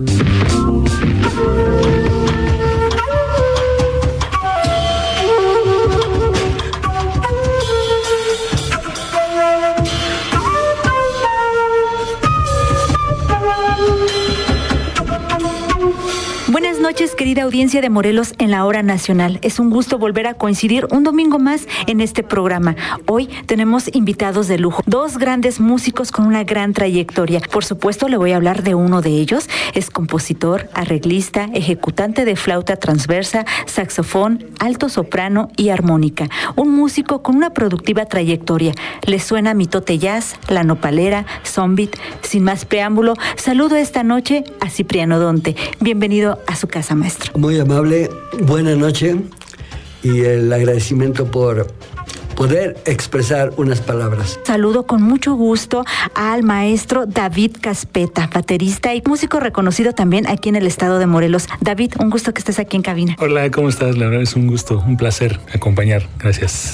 Buenas noches, querida audiencia de Morelos en la hora nacional. Es un gusto volver a coincidir un domingo más en este programa. Hoy tenemos invitados de lujo, dos grandes músicos con una gran trayectoria. Por supuesto, le voy a hablar de uno de ellos. Es compositor, arreglista, ejecutante de flauta transversa, saxofón, alto soprano y armónica. Un músico con una productiva trayectoria. Le suena Mitote Jazz, La Nopalera, Zombit. Sin más preámbulo, saludo esta noche a Ciprianodonte. Bienvenido a su casa, maestro. Muy amable, buena noche y el agradecimiento por poder expresar unas palabras. Saludo con mucho gusto al maestro David Caspeta, baterista y músico reconocido también aquí en el estado de Morelos. David, un gusto que estés aquí en cabina. Hola, ¿cómo estás? La verdad es un gusto, un placer acompañar. Gracias.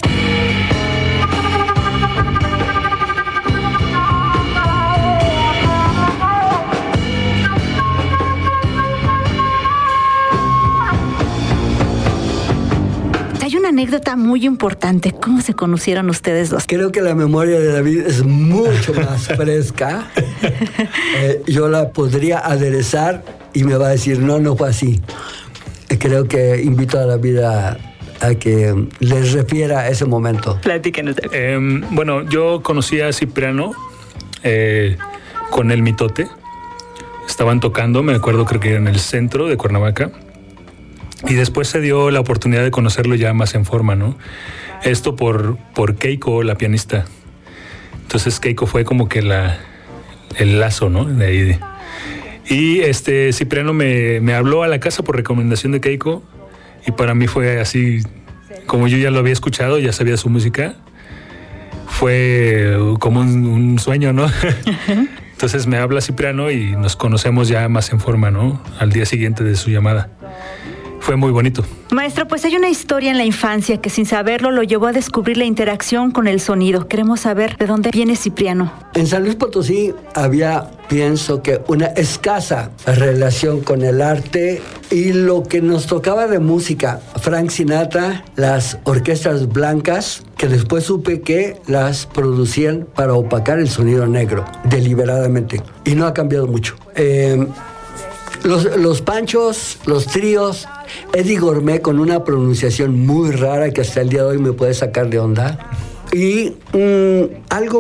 Anécdota muy importante. ¿Cómo se conocieron ustedes dos? Creo que la memoria de David es mucho más fresca. eh, yo la podría aderezar y me va a decir, no, no fue así. Creo que invito a David a, a que les refiera ese momento. Platíquenos. Eh, bueno, yo conocí a Cipriano eh, con el Mitote. estaban tocando, me acuerdo, creo que era en el centro de Cuernavaca. Y después se dio la oportunidad de conocerlo ya más en forma, ¿no? Esto por, por Keiko, la pianista. Entonces Keiko fue como que la, el lazo, ¿no? De ahí. Y este Cipriano me, me habló a la casa por recomendación de Keiko. Y para mí fue así, como yo ya lo había escuchado, ya sabía su música. Fue como un, un sueño, ¿no? Entonces me habla Cipriano y nos conocemos ya más en forma, ¿no? Al día siguiente de su llamada. Fue muy bonito. Maestro, pues hay una historia en la infancia que sin saberlo lo llevó a descubrir la interacción con el sonido. Queremos saber de dónde viene Cipriano. En San Luis Potosí había, pienso que, una escasa relación con el arte y lo que nos tocaba de música. Frank Sinatra, las orquestas blancas, que después supe que las producían para opacar el sonido negro, deliberadamente. Y no ha cambiado mucho. Eh, los, los panchos, los tríos, Eddie Gourmet con una pronunciación muy rara que hasta el día de hoy me puede sacar de onda. Y mmm, algo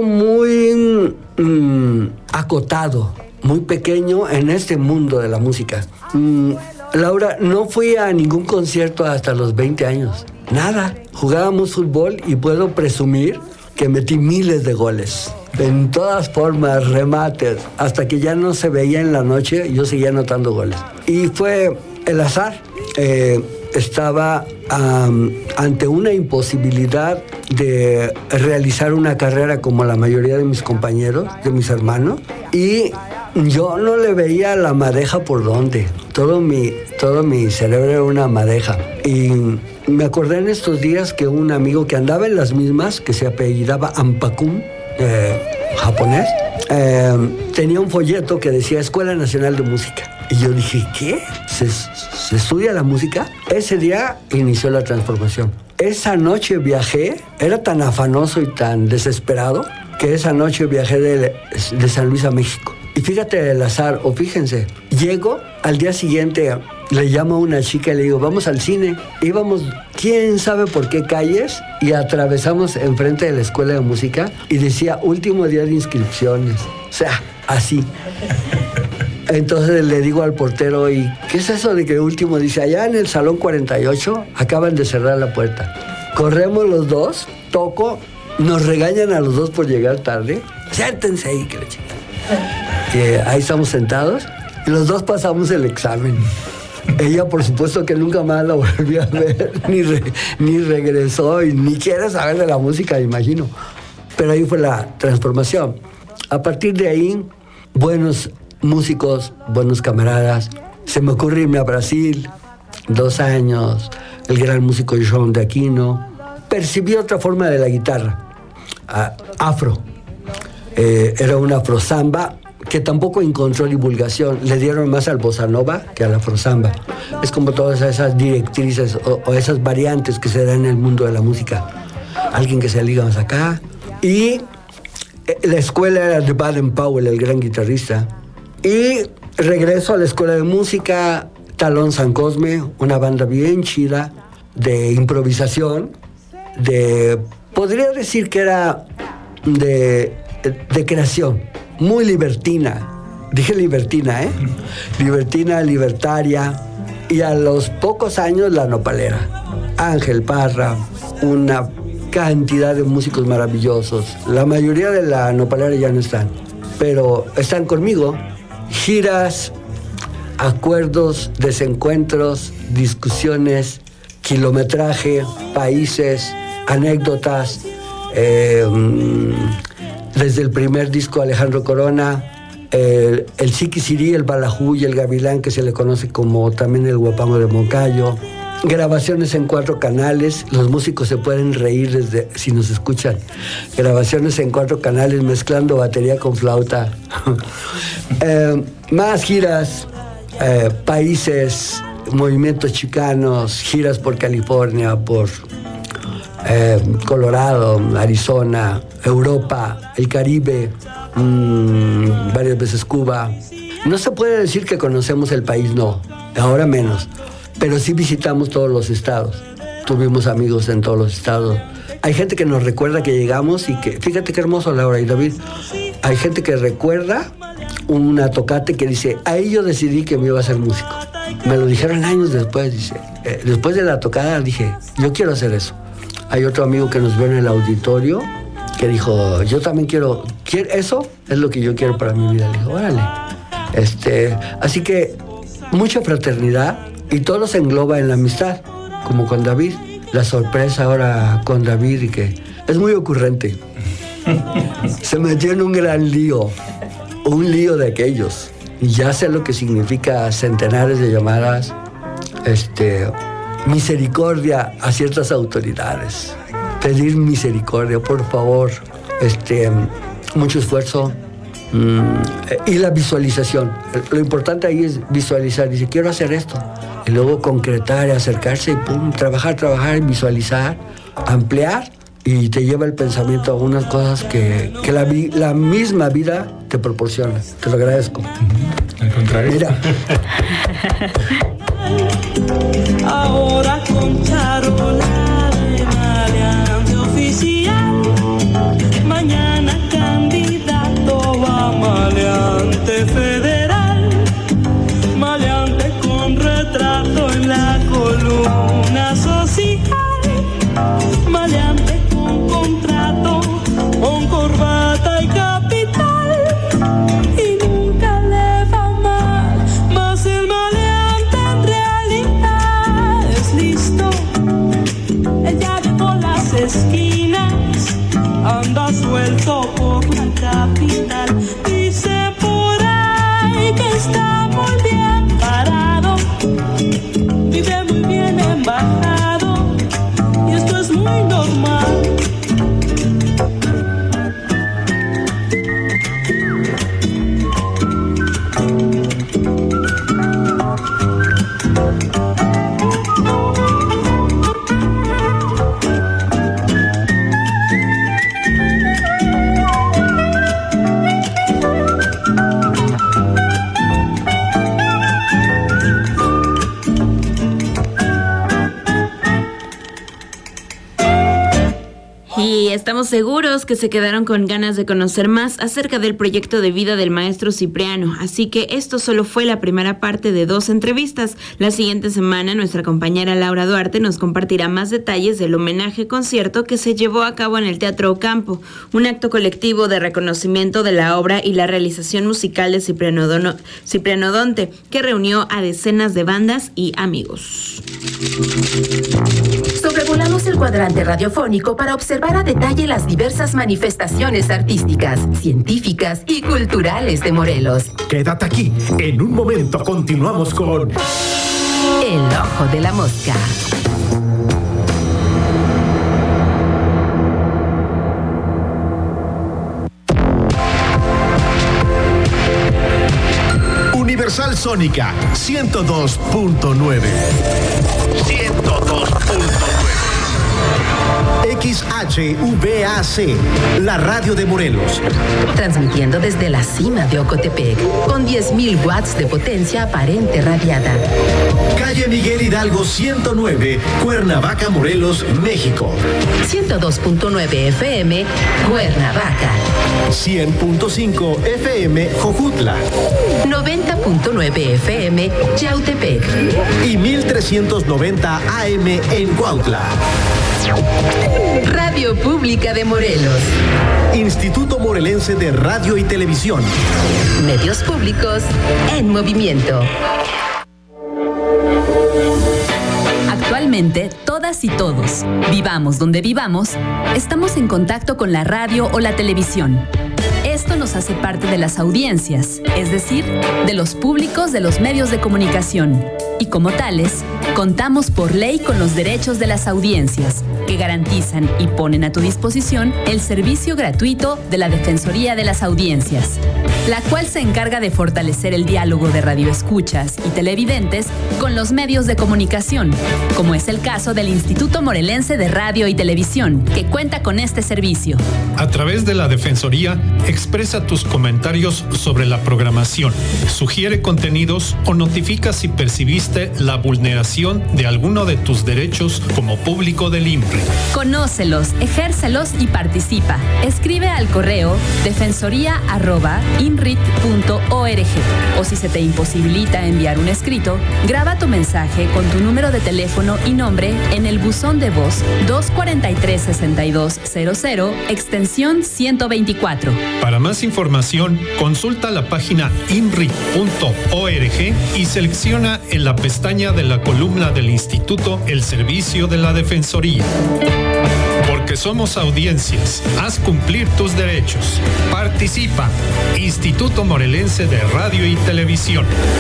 muy mmm, acotado, muy pequeño en este mundo de la música. Mm, Laura, no fui a ningún concierto hasta los veinte años. Nada. Jugábamos fútbol y puedo presumir que metí miles de goles. En todas formas, remates. Hasta que ya no se veía en la noche, yo seguía anotando goles. Y fue el azar. Eh, estaba um, ante una imposibilidad de realizar una carrera como la mayoría de mis compañeros, de mis hermanos, y yo no le veía la madeja por dónde. Todo mi, todo mi cerebro era una madeja. Y me acordé en estos días que un amigo que andaba en las mismas, que se apellidaba Ampakun, eh, japonés, eh, tenía un folleto que decía Escuela Nacional de Música. Y yo dije, ¿qué? ¿Se, ¿Se estudia la música? Ese día inició la transformación. Esa noche viajé, era tan afanoso y tan desesperado, que esa noche viajé de, de San Luis a México. Y fíjate el azar, o fíjense, llego, al día siguiente le llamo a una chica y le digo, vamos al cine. Íbamos, quién sabe por qué calles, y atravesamos enfrente de la escuela de música y decía, último día de inscripciones. O sea, así. Entonces le digo al portero, ¿y qué es eso de que último? Dice, allá en el salón cuarenta y ocho acaban de cerrar la puerta. Corremos los dos, toco, nos regañan a los dos por llegar tarde. Siéntense ahí, que la chica. Que ahí estamos sentados y los dos pasamos el examen. Ella, por supuesto, que nunca más la volví a ver, ni, re, ni regresó y ni quiere saber de la música, imagino. Pero ahí fue la transformación. A partir de ahí, buenos músicos, buenos camaradas. Se me ocurre irme a Brasil, dos años, el gran músico João de Aquino. Percibí otra forma de la guitarra, afro. Eh, era una afrosamba que tampoco encontró divulgación. Le dieron más al bossa nova que a la afrosamba. Es como todas esas directrices o, o esas variantes que se dan en el mundo de la música. Alguien que se liga más acá. Y la escuela era de Baden Powell, el gran guitarrista. Y regreso a la escuela de música, Talón San Cosme, una banda bien chida de improvisación, de, podría decir que era de, de creación, muy libertina. Dije libertina, ¿eh? Libertina, libertaria. Y a los pocos años, La Nopalera. Ángel Parra, una cantidad de músicos maravillosos. La mayoría de La Nopalera ya no están, pero están conmigo. Giras, acuerdos, desencuentros, discusiones, kilometraje, países, anécdotas. Eh, desde el primer disco Alejandro Corona, eh, el Siquisirí, el Balajú y el Gavilán, que se le conoce como también el Huapango de Moncayo. Grabaciones en cuatro canales, los músicos se pueden reír desde si nos escuchan. Grabaciones en cuatro canales mezclando batería con flauta. eh, más giras, eh, países, movimientos chicanos, giras por California, por eh, Colorado, Arizona, Europa, el Caribe, mmm, varias veces Cuba. No se puede decir que conocemos el país, no, ahora menos. Pero sí visitamos todos los estados. Tuvimos amigos en todos los estados. Hay gente que nos recuerda que llegamos y que... Fíjate qué hermoso, Laura y David. Hay gente que recuerda una tocate que dice, ahí yo decidí que me iba a ser músico. Me lo dijeron años después, dice. Eh, después de la tocada dije, yo quiero hacer eso. Hay otro amigo que nos ve en el auditorio que dijo, yo también quiero, quiero eso es lo que yo quiero para mi vida. Le dije, órale. Este, así que mucha fraternidad y todo se engloba en la amistad, como con David. La sorpresa ahora con David y que es muy ocurrente. Se metió en un gran lío, un lío de aquellos. Y ya sé lo que significa centenares de llamadas, este, misericordia a ciertas autoridades. Pedir misericordia, por favor. Este, mucho esfuerzo. Mm, y la visualización. Lo importante ahí es visualizar. Dice, quiero hacer esto. Y luego concretar y acercarse y pum, trabajar, trabajar, visualizar, ampliar. Y te lleva el pensamiento a unas cosas que, que la, vi, la misma vida te proporciona. Te lo agradezco. Uh-huh. Al contrario. Mira. Ahora con charola de maleante oficial, mañana candidato a maleante federal, maleante con retrato en la columna social, maleante con contrato, con corbata y capital, y nunca le va mal, mas el maleante en realidad es listo. Él ya dejó las esquinas, anda suelto por la capital, dice por ahí que está muy bien parado, vive muy bien embajado, y esto es muy normal. Y estamos seguros que se quedaron con ganas de conocer más acerca del proyecto de vida del maestro Cipriano, así que esto solo fue la primera parte de dos entrevistas. La siguiente semana nuestra compañera Laura Duarte nos compartirá más detalles del homenaje concierto que se llevó a cabo en el Teatro Ocampo, un acto colectivo de reconocimiento de la obra y la realización musical de Cipriano, Dono, Cipriano Donte, que reunió a decenas de bandas y amigos. Sobrevolamos el cuadrante radiofónico para observar a detalle las diversas manifestaciones artísticas, científicas y culturales de Morelos. Quédate aquí. En un momento continuamos con El Ojo de la Mosca. Universal Sónica ciento dos punto nueve. ciento dos punto nueve. X H V A C, la radio de Morelos. Transmitiendo desde la cima de Ocotepec, con diez mil watts de potencia aparente radiada. Calle Miguel Hidalgo ciento nueve, Cuernavaca, Morelos, México. ciento dos punto nueve F M, Cuernavaca. cien punto cinco F M, Jojutla. noventa punto nueve F M, Yautepec. Y mil trescientos noventa A M en Cuautla. Radio Pública de Morelos. Instituto Morelense de Radio y Televisión. Medios públicos en movimiento. Actualmente, todas y todos, vivamos donde vivamos, estamos en contacto con la radio o la televisión. Esto nos hace parte de las audiencias, es decir, de los públicos de los medios de comunicación. Y como tales, contamos por ley con los derechos de las audiencias, que garantizan y ponen a tu disposición el servicio gratuito de la Defensoría de las Audiencias, la cual se encarga de fortalecer el diálogo de radioescuchas y televidentes con los medios de comunicación, como es el caso del Instituto Morelense de Radio y Televisión, que cuenta con este servicio. A través de la Defensoría, expresa tus comentarios sobre la programación, sugiere contenidos o notifica si percibiste la vulneración de alguno de tus derechos como público del I M R. INRI. Conócelos, ejércelos y participa. Escribe al correo defensoría arroba inrit punto org. O si se te imposibilita enviar un escrito, graba tu mensaje con tu número de teléfono y nombre en el buzón de voz dos cuatro tres, seis dos cero cero, extensión ciento veinticuatro. Para más información, consulta la página inri punto org y selecciona en la pestaña de la columna del Instituto el servicio de la Defensoría. Porque somos audiencias, haz cumplir tus derechos. Participa. Instituto Morelense de Radio y Televisión.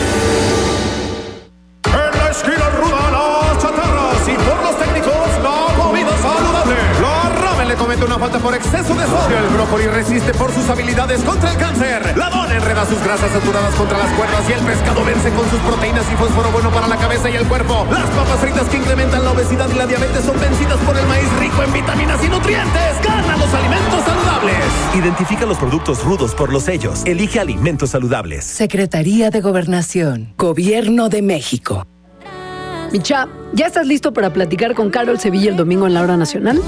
En la esquina ruda, las chatarras y por los técnicos, la comida saludable. La ramen le comete una falta por exceso de sodio. El brócoli resiste por sus habilidades contra el cáncer. La dona enreda sus grasas saturadas contra las cuerdas y el pescado vence con sus proteínas y fósforo bueno para la cabeza y el cuerpo. Las papas fritas que incrementan la obesidad y la diabetes son vencidas por el maíz rico en vitaminas y nutrientes. ¡Gana los alimentos saludables! Identifica los productos rudos por los sellos. Elige alimentos saludables. Secretaría de Gobernación. Gobierno de México. Micha, ¿ya estás listo para platicar con Carol Sevilla el domingo en la Hora Nacional?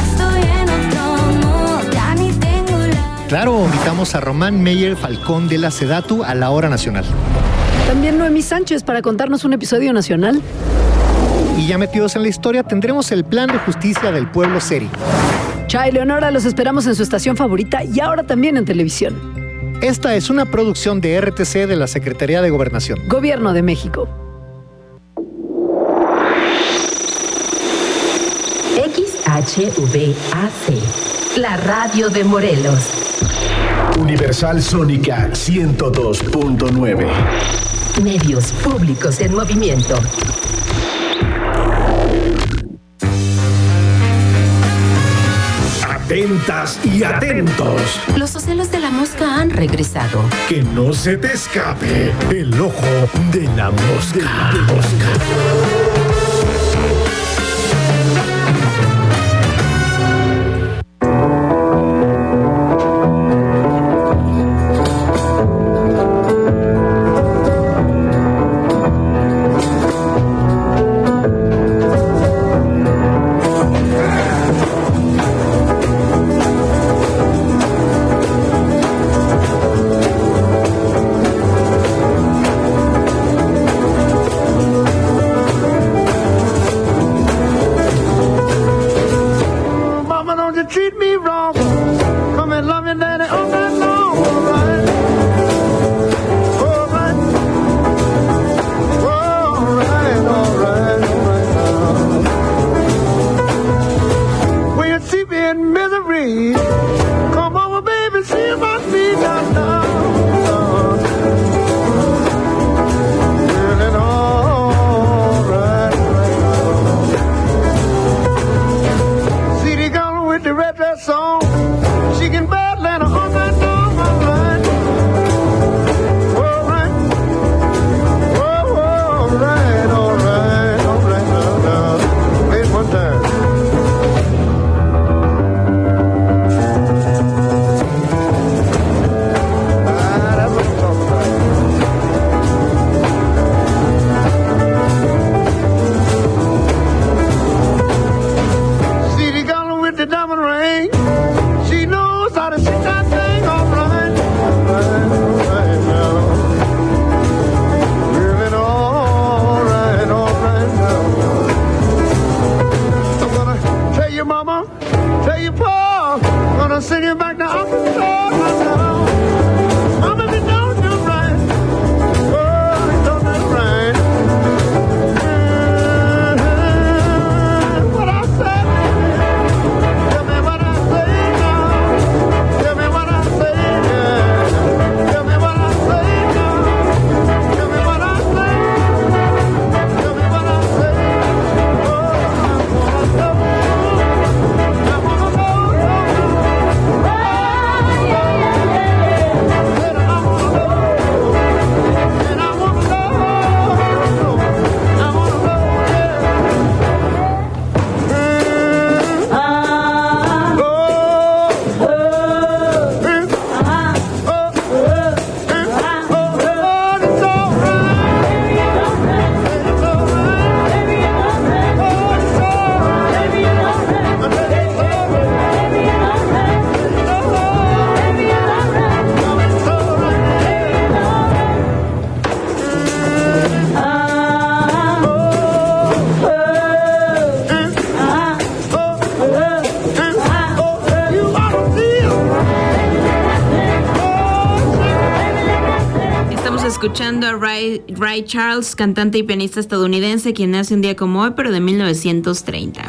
Claro, invitamos a Román Meyer Falcón de la Sedatu a la Hora Nacional. También Noemí Sánchez para contarnos un episodio nacional. Y ya metidos en la historia, tendremos el Plan de Justicia del Pueblo Seri. Cha y Leonora, los esperamos en su estación favorita y ahora también en televisión. Esta es una producción de R T C de la Secretaría de Gobernación. Gobierno de México. X H V A C, la radio de Morelos. Universal Sónica ciento dos punto nueve. Medios públicos en movimiento. Atentas y atentos. Los ocelos de la mosca han regresado. Que no se te escape el ojo de la mosca. De, de mosca. escuchando a Ray, Ray Charles, cantante y pianista estadounidense, quien nace un día como hoy, pero de mil novecientos treinta.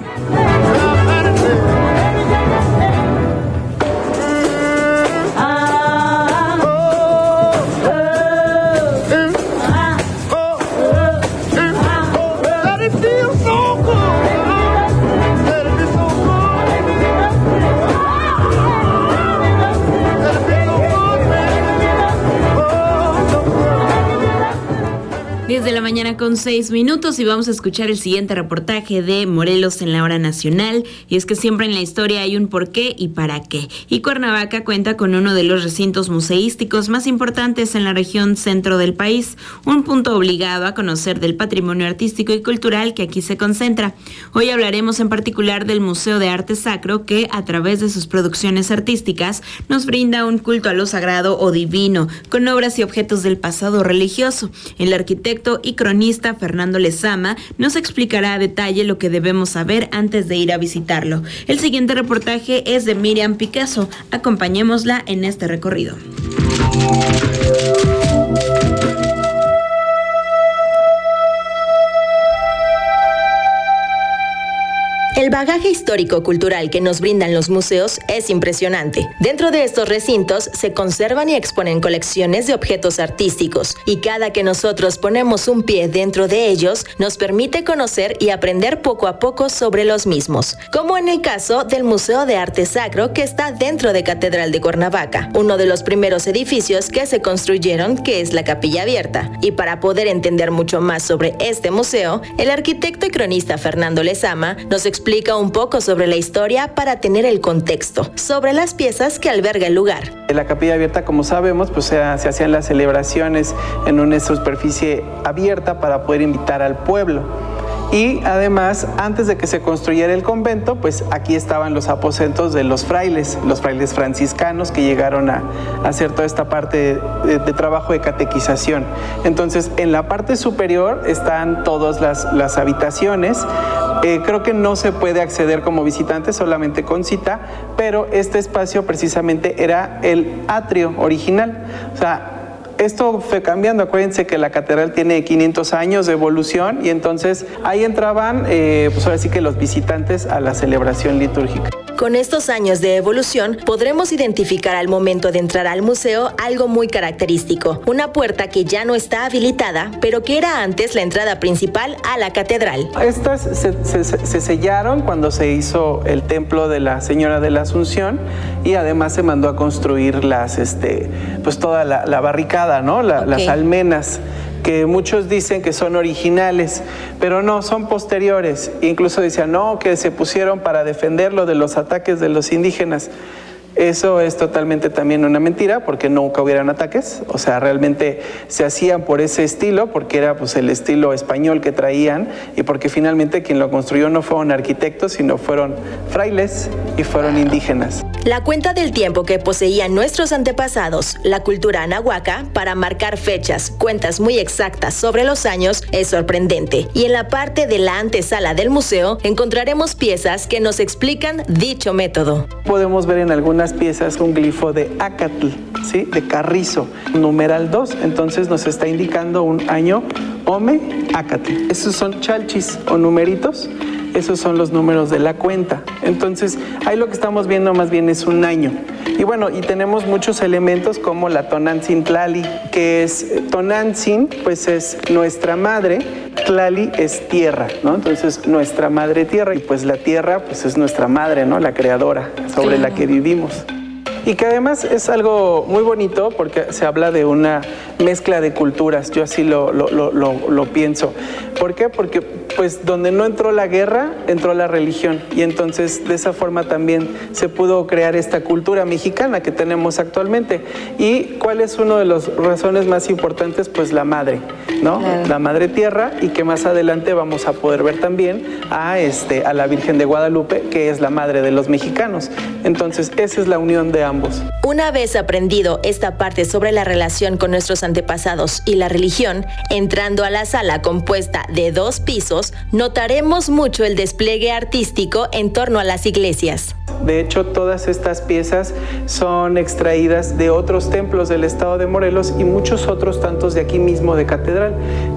diez de la mañana con seis minutos y vamos a escuchar el siguiente reportaje de Morelos en la hora nacional. Y es que siempre en la historia hay un por qué y para qué. Y Cuernavaca cuenta con uno de los recintos museísticos más importantes en la región centro del país, un punto obligado a conocer del patrimonio artístico y cultural que aquí se concentra. Hoy hablaremos en particular del Museo de Arte Sacro, que a través de sus producciones artísticas nos brinda un culto a lo sagrado o divino, con obras y objetos del pasado religioso. El arquitecto y cronista Fernando Lezama nos explicará a detalle lo que debemos saber antes de ir a visitarlo. El siguiente reportaje es de Miriam Picasso. Acompañémosla en este recorrido. El bagaje histórico-cultural que nos brindan los museos es impresionante. Dentro de estos recintos se conservan y exponen colecciones de objetos artísticos, y cada que nosotros ponemos un pie dentro de ellos, nos permite conocer y aprender poco a poco sobre los mismos. Como en el caso del Museo de Arte Sacro, que está dentro de Catedral de Cuernavaca, uno de los primeros edificios que se construyeron, que es la Capilla Abierta. Y para poder entender mucho más sobre este museo, el arquitecto y cronista Fernando Lezama nos explica explica un poco sobre la historia para tener el contexto sobre las piezas que alberga el lugar. En la Capilla Abierta, como sabemos, pues se, se hacían las celebraciones en una superficie abierta para poder invitar al pueblo. Y además, antes de que se construyera el convento, pues aquí estaban los aposentos de los frailes, los frailes franciscanos que llegaron a, a hacer toda esta parte de, de trabajo de catequización. Entonces, en la parte superior están todas las, las habitaciones. Eh, creo que no se puede acceder como visitante, solamente con cita, pero este espacio precisamente era el atrio original. O sea, esto fue cambiando. Acuérdense que la catedral tiene quinientos años de evolución y entonces ahí entraban, eh, pues ahora sí que los visitantes a la celebración litúrgica. Con estos años de evolución, podremos identificar al momento de entrar al museo algo muy característico, una puerta que ya no está habilitada, pero que era antes la entrada principal a la catedral. Estas se, se, se sellaron cuando se hizo el templo de la Señora de la Asunción y además se mandó a construir las, este, pues toda la, la barricada, ¿no? La, okay. Las almenas, que muchos dicen que son originales, pero no, son posteriores. Incluso decían, no, que se pusieron para defenderlo de los ataques de los indígenas. Eso es totalmente también una mentira, porque nunca hubieran ataques. O sea, realmente se hacían por ese estilo, porque era pues el estilo español que traían, y porque finalmente quien lo construyó no fueron arquitectos, sino fueron frailes y fueron indígenas. La cuenta del tiempo que poseían nuestros antepasados, la cultura anahuaca, para marcar fechas, cuentas muy exactas sobre los años, es sorprendente. Y en la parte de la antesala del museo encontraremos piezas que nos explican dicho método. Podemos ver en algunas piezas un glifo de Acatl, ¿sí? De carrizo, numeral dos, entonces nos está indicando un año Ome Acatl. Esos son chalchis o numeritos. Esos son los números de la cuenta. Entonces, ahí lo que estamos viendo más bien es un año. Y bueno, y tenemos muchos elementos como la Tonantzin Tlali, que es, Tonantzin, pues es nuestra madre, Tlali es tierra, ¿no? Entonces, nuestra madre tierra, y pues la tierra, pues es nuestra madre, ¿no? La creadora, sobre sí. La que vivimos. Y que además es algo muy bonito porque se habla de una mezcla de culturas, yo así lo, lo, lo, lo, lo pienso. ¿Por qué? Porque pues donde no entró la guerra, entró la religión, y entonces de esa forma también se pudo crear esta cultura mexicana que tenemos actualmente. ¿Y cuál es una de las razones más importantes? Pues la madre, ¿no? Claro. La madre tierra, y que más adelante vamos a poder ver también a, este, a la Virgen de Guadalupe, que es la madre de los mexicanos. Entonces esa es la unión de ambos. Una vez aprendido esta parte sobre la relación con nuestros antepasados y la religión, entrando a la sala compuesta de dos pisos, notaremos mucho el despliegue artístico en torno a las iglesias. De hecho, todas estas piezas son extraídas de otros templos del estado de Morelos y muchos otros tantos de aquí mismo de catedral,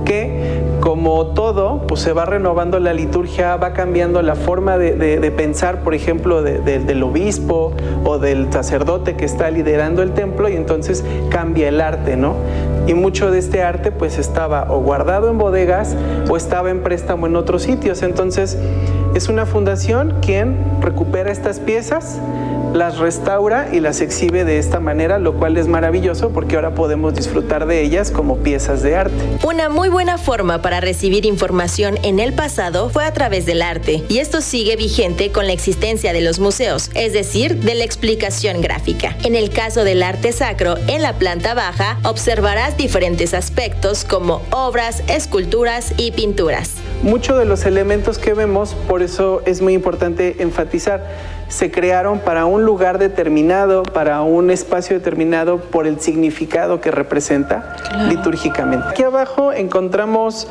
que como todo, pues se va renovando la liturgia, va cambiando la forma de, de, de pensar, por ejemplo, de, de, del obispo o del sacerdote que está liderando el templo, y entonces cambia el arte, ¿no? Y mucho de este arte pues estaba o guardado en bodegas o estaba en préstamo en otros sitios. Entonces es una fundación quien recupera estas piezas, las restaura y las exhibe de esta manera, lo cual es maravilloso porque ahora podemos disfrutar de ellas como piezas de arte. Una muy buena forma para recibir información en el pasado fue a través del arte, y esto sigue vigente con la existencia de los museos, es decir, de la explicación gráfica. En el caso del arte sacro, en la planta baja observarás diferentes aspectos como obras, esculturas y pinturas. Muchos de los elementos que vemos, por eso es muy importante enfatizar, se crearon para un lugar determinado, para un espacio determinado, por el significado que representa claro. litúrgicamente. Aquí abajo encontramos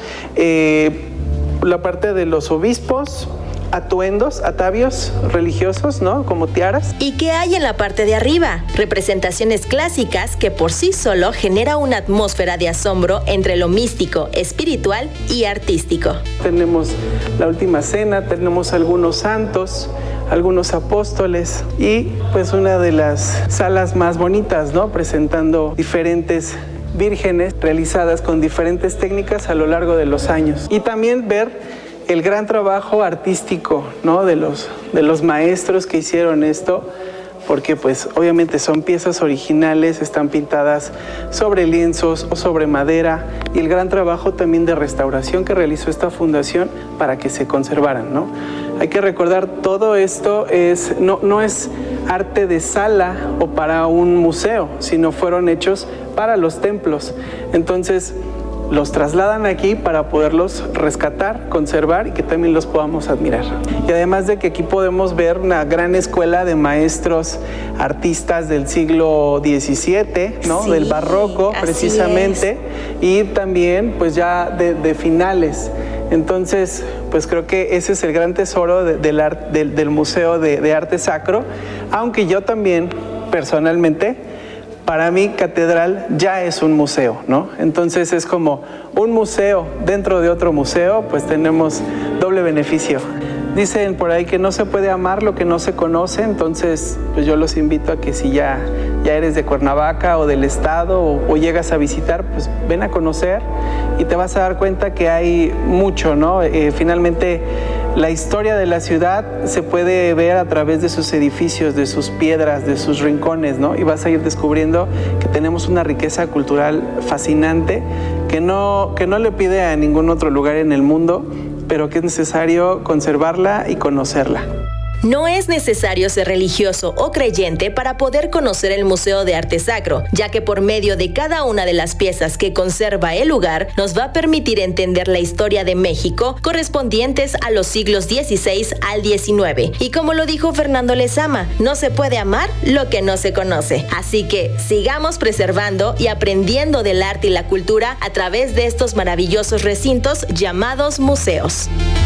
eh, la parte de los obispos, atuendos, atavios religiosos, ¿no? Como tiaras. ¿Y qué hay en la parte de arriba? Representaciones clásicas que por sí solo genera una atmósfera de asombro entre lo místico, espiritual y artístico. Tenemos la Última Cena, tenemos algunos santos, algunos apóstoles y pues una de las salas más bonitas, ¿no? Presentando diferentes vírgenes realizadas con diferentes técnicas a lo largo de los años. Y también ver el gran trabajo artístico, ¿no? de los, de los maestros que hicieron esto, porque pues obviamente son piezas originales, están pintadas sobre lienzos o sobre madera, y el gran trabajo también de restauración que realizó esta fundación para que se conservaran, ¿no? Hay que recordar, todo esto es, no, no es arte de sala o para un museo, sino fueron hechos para los templos. Entonces, los trasladan aquí para poderlos rescatar, conservar y que también los podamos admirar. Y además de que aquí podemos ver una gran escuela de maestros artistas del siglo diecisiete, ¿no? Sí, del barroco precisamente, es. Y también pues ya de, de finales. Entonces, pues creo que ese es el gran tesoro de, del, art, del, del Museo de, de Arte Sacro, aunque yo también personalmente, para mí, Catedral ya es un museo, ¿no? Entonces es como un museo dentro de otro museo, pues tenemos doble beneficio. Dicen por ahí que no se puede amar lo que no se conoce, entonces pues yo los invito a que si ya, ya eres de Cuernavaca o del estado o, o llegas a visitar, pues ven a conocer y te vas a dar cuenta que hay mucho, ¿no? Eh, finalmente, la historia de la ciudad se puede ver a través de sus edificios, de sus piedras, de sus rincones, ¿no? Y vas a ir descubriendo que tenemos una riqueza cultural fascinante que no, que no le pide a ningún otro lugar en el mundo, pero que es necesario conservarla y conocerla. No es necesario ser religioso o creyente para poder conocer el Museo de Arte Sacro, ya que por medio de cada una de las piezas que conserva el lugar, nos va a permitir entender la historia de México correspondientes a los siglos dieciséis al diecinueve. Y como lo dijo Fernando Lezama, no se puede amar lo que no se conoce. Así que sigamos preservando y aprendiendo del arte y la cultura a través de estos maravillosos recintos llamados museos.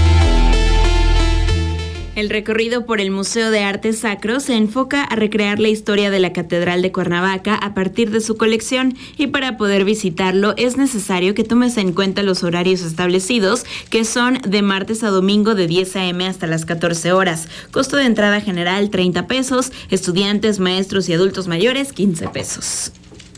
El recorrido por el Museo de Arte Sacro se enfoca a recrear la historia de la Catedral de Cuernavaca a partir de su colección, y para poder visitarlo es necesario que tomes en cuenta los horarios establecidos, que son de martes a domingo de diez a eme hasta las catorce horas. Costo de entrada general treinta pesos, estudiantes, maestros y adultos mayores quince pesos.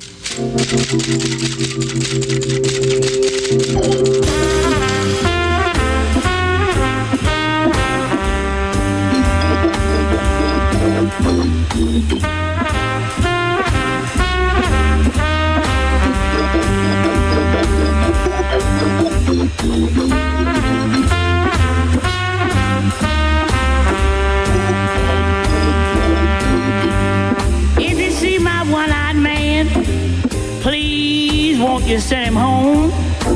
If you see my one-eyed man, please won't you send him home?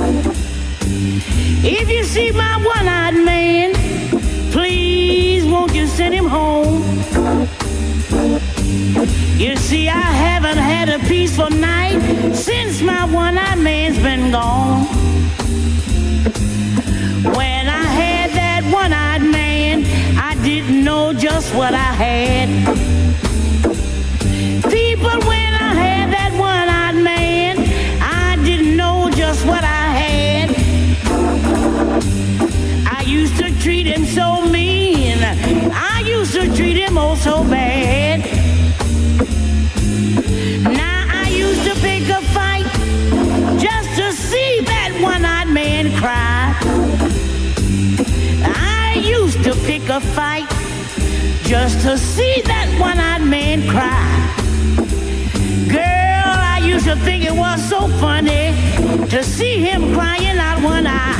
If you see my one-eyed man, please won't you send him home? You see, I haven't had a peaceful night since my one-eyed man's been gone. just what I had. People, when I had that one-eyed man, I didn't know just what I had. I used to treat him so mean. I used to treat him oh so bad. Now I used to pick a fight just to see that one-eyed man cry. I used to pick a fight just to see that one-eyed man cry. Girl, I used to think it was so funny to see him crying out one eye.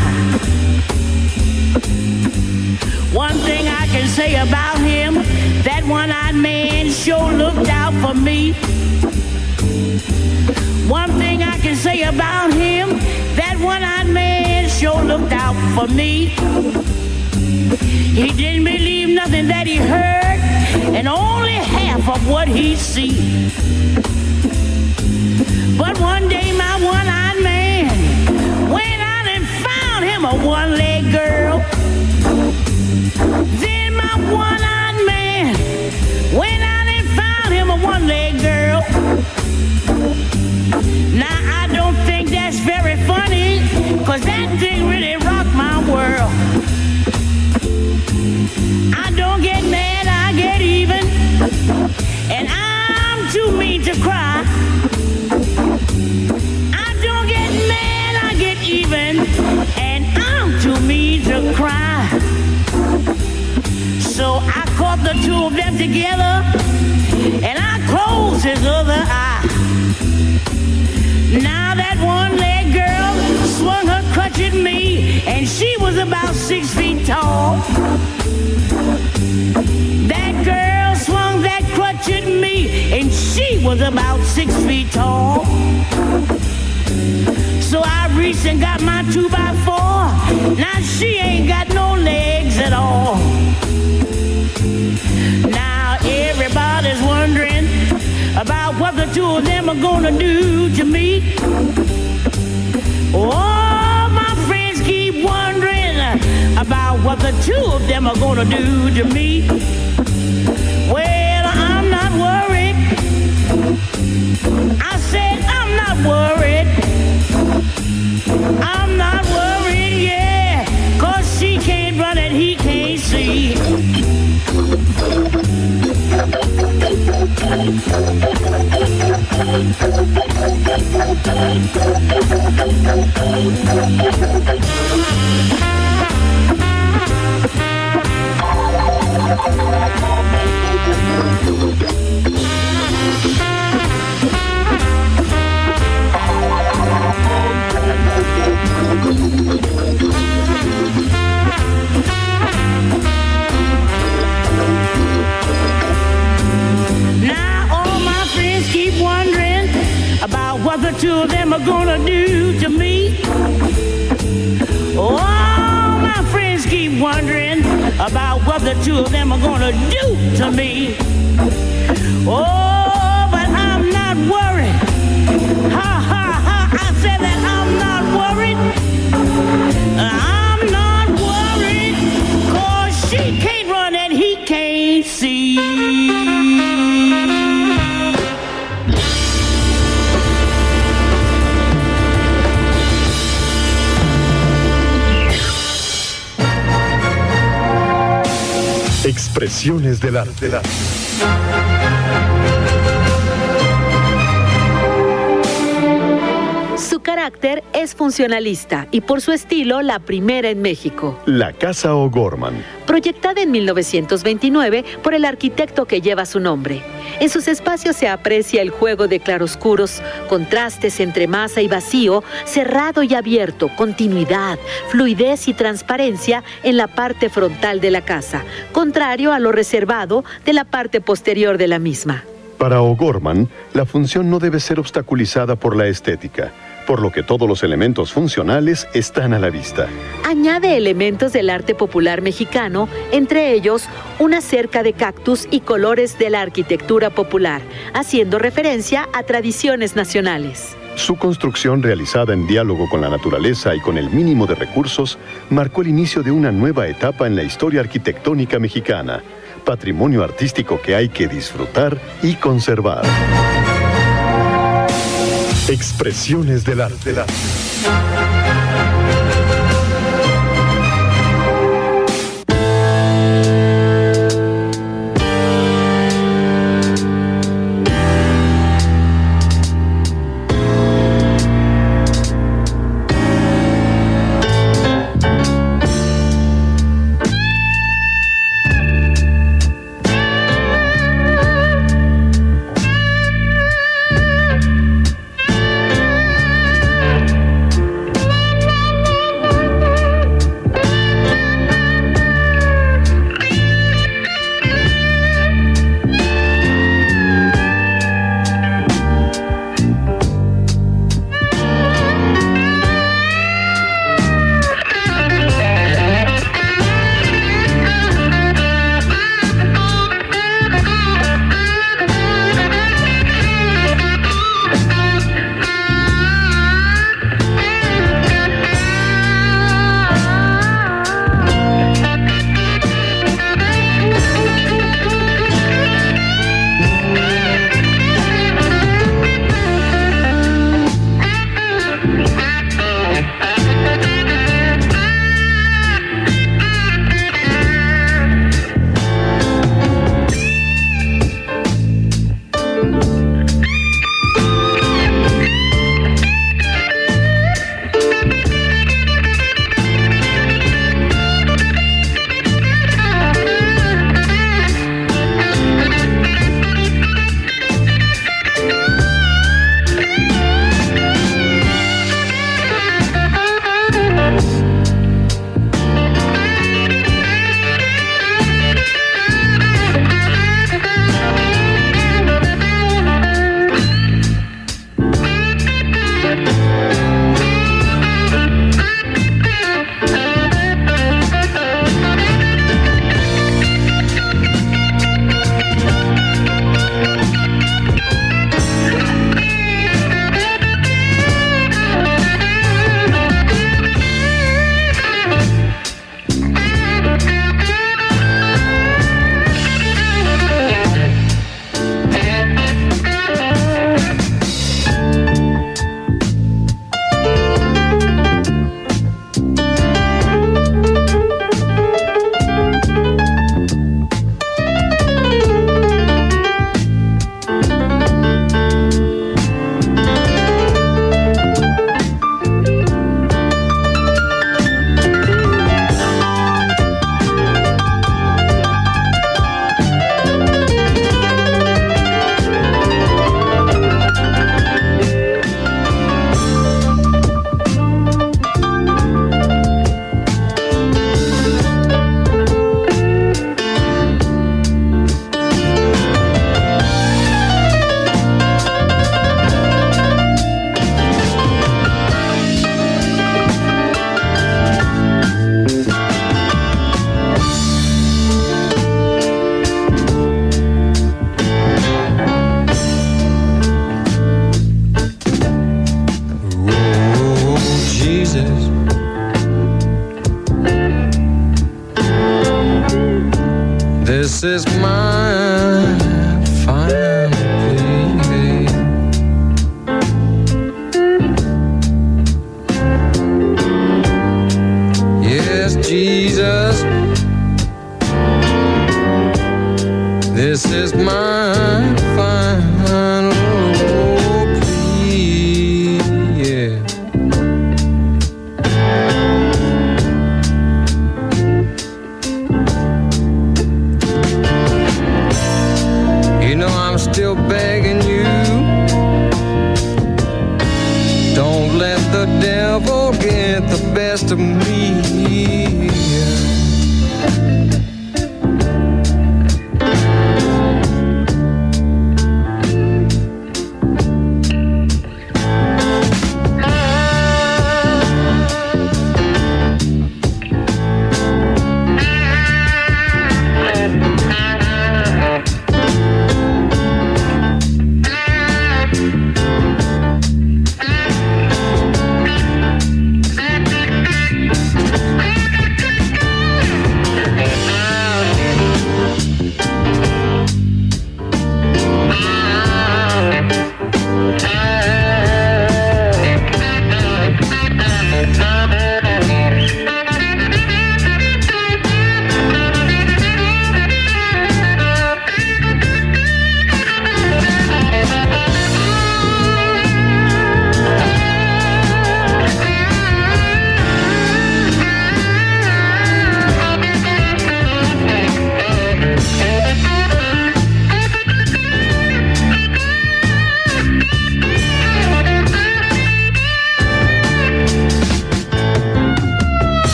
One thing I can say about him, that one-eyed man sure looked out for me. One thing I can say about him, that one-eyed man sure looked out for me. He didn't believe nothing that he heard, and only half of what he see. But one day my one-eyed man went out and found him a one-legged girl. Then my one-eyed man went out and found him a one-legged girl. Now I don't think that's very funny, 'cause that thing really rocked my world. I don't get mad, I get even, and I'm too mean to cry. I don't get mad, I get even, and I'm too mean to cry. So I caught the two of them together, and I closed his other eye. Now that one-legged girl swung her crutch at me, and she was about six feet tall. That girl swung that crutch at me, and she was about six feet tall. So I reached and got my two by four. Now she ain't got no legs at all. Now everybody's wondering about what the two of them are gonna do to me. Oh, my friends keep wondering about what the two of them are gonna do to me. Well, I'm not worried. I said I'm not worried. I'm not worried, yeah, 'cause she can't run and he can't see. Now all my friends keep wondering about what the two of them are gonna do to me. All my friends keep wondering about what the two of them are gonna do to me. Oh, but I'm not worried. Ha ha ha, I said that I'm not worried. I'm not worried, 'cause she can't run and he can't see. Expresiones del arte. Su carácter es funcionalista y por su estilo la primera en México. La Casa O'Gorman. Proyectada en mil novecientos veintinueve por el arquitecto que lleva su nombre. En sus espacios se aprecia el juego de claroscuros, contrastes entre masa y vacío, cerrado y abierto, continuidad, fluidez y transparencia en la parte frontal de la casa, contrario a lo reservado de la parte posterior de la misma. Para O'Gorman, la función no debe ser obstaculizada por la estética, por lo que todos los elementos funcionales están a la vista. Añade elementos del arte popular mexicano, entre ellos una cerca de cactus y colores de la arquitectura popular, haciendo referencia a tradiciones nacionales. Su construcción, realizada en diálogo con la naturaleza y con el mínimo de recursos, marcó el inicio de una nueva etapa en la historia arquitectónica mexicana, patrimonio artístico que hay que disfrutar y conservar. Expresiones del arte. This is my final plea. Yes, Jesus, this is my final plea. Yeah. You know I'm still begging you, don't let the devil get the best of me.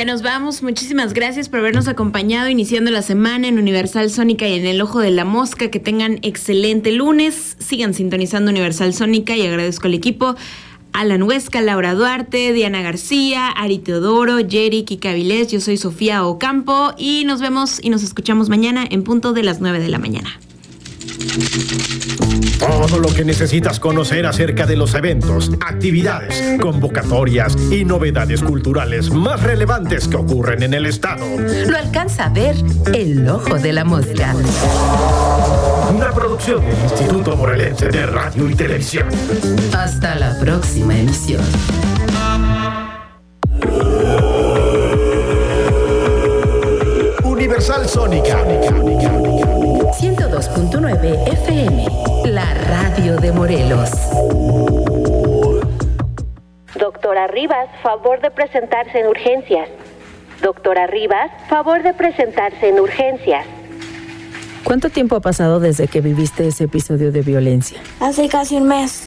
Que nos vamos. Muchísimas gracias por habernos acompañado iniciando la semana en Universal Sónica y en El Ojo de la Mosca. Que tengan excelente lunes. Sigan sintonizando Universal Sónica y agradezco al equipo. Alan Huesca, Laura Duarte, Diana García, Ari Teodoro, Jerry, Kika Vilés. Yo soy Sofía Ocampo y nos vemos y nos escuchamos mañana en punto de las nueve de la mañana. Todo lo que necesitas conocer acerca de los eventos, actividades, convocatorias y novedades culturales más relevantes que ocurren en el estado. Lo alcanza a ver El Ojo de la Mosca. Una producción del Instituto Morelense de Radio y Televisión. Hasta la próxima emisión. Universal Sónica. ciento dos punto nueve F M, la radio de Morelos. Doctora Rivas, favor de presentarse en urgencias. Doctora Rivas, favor de presentarse en urgencias. ¿Cuánto tiempo ha pasado desde que viviste ese episodio de violencia? Hace casi un mes.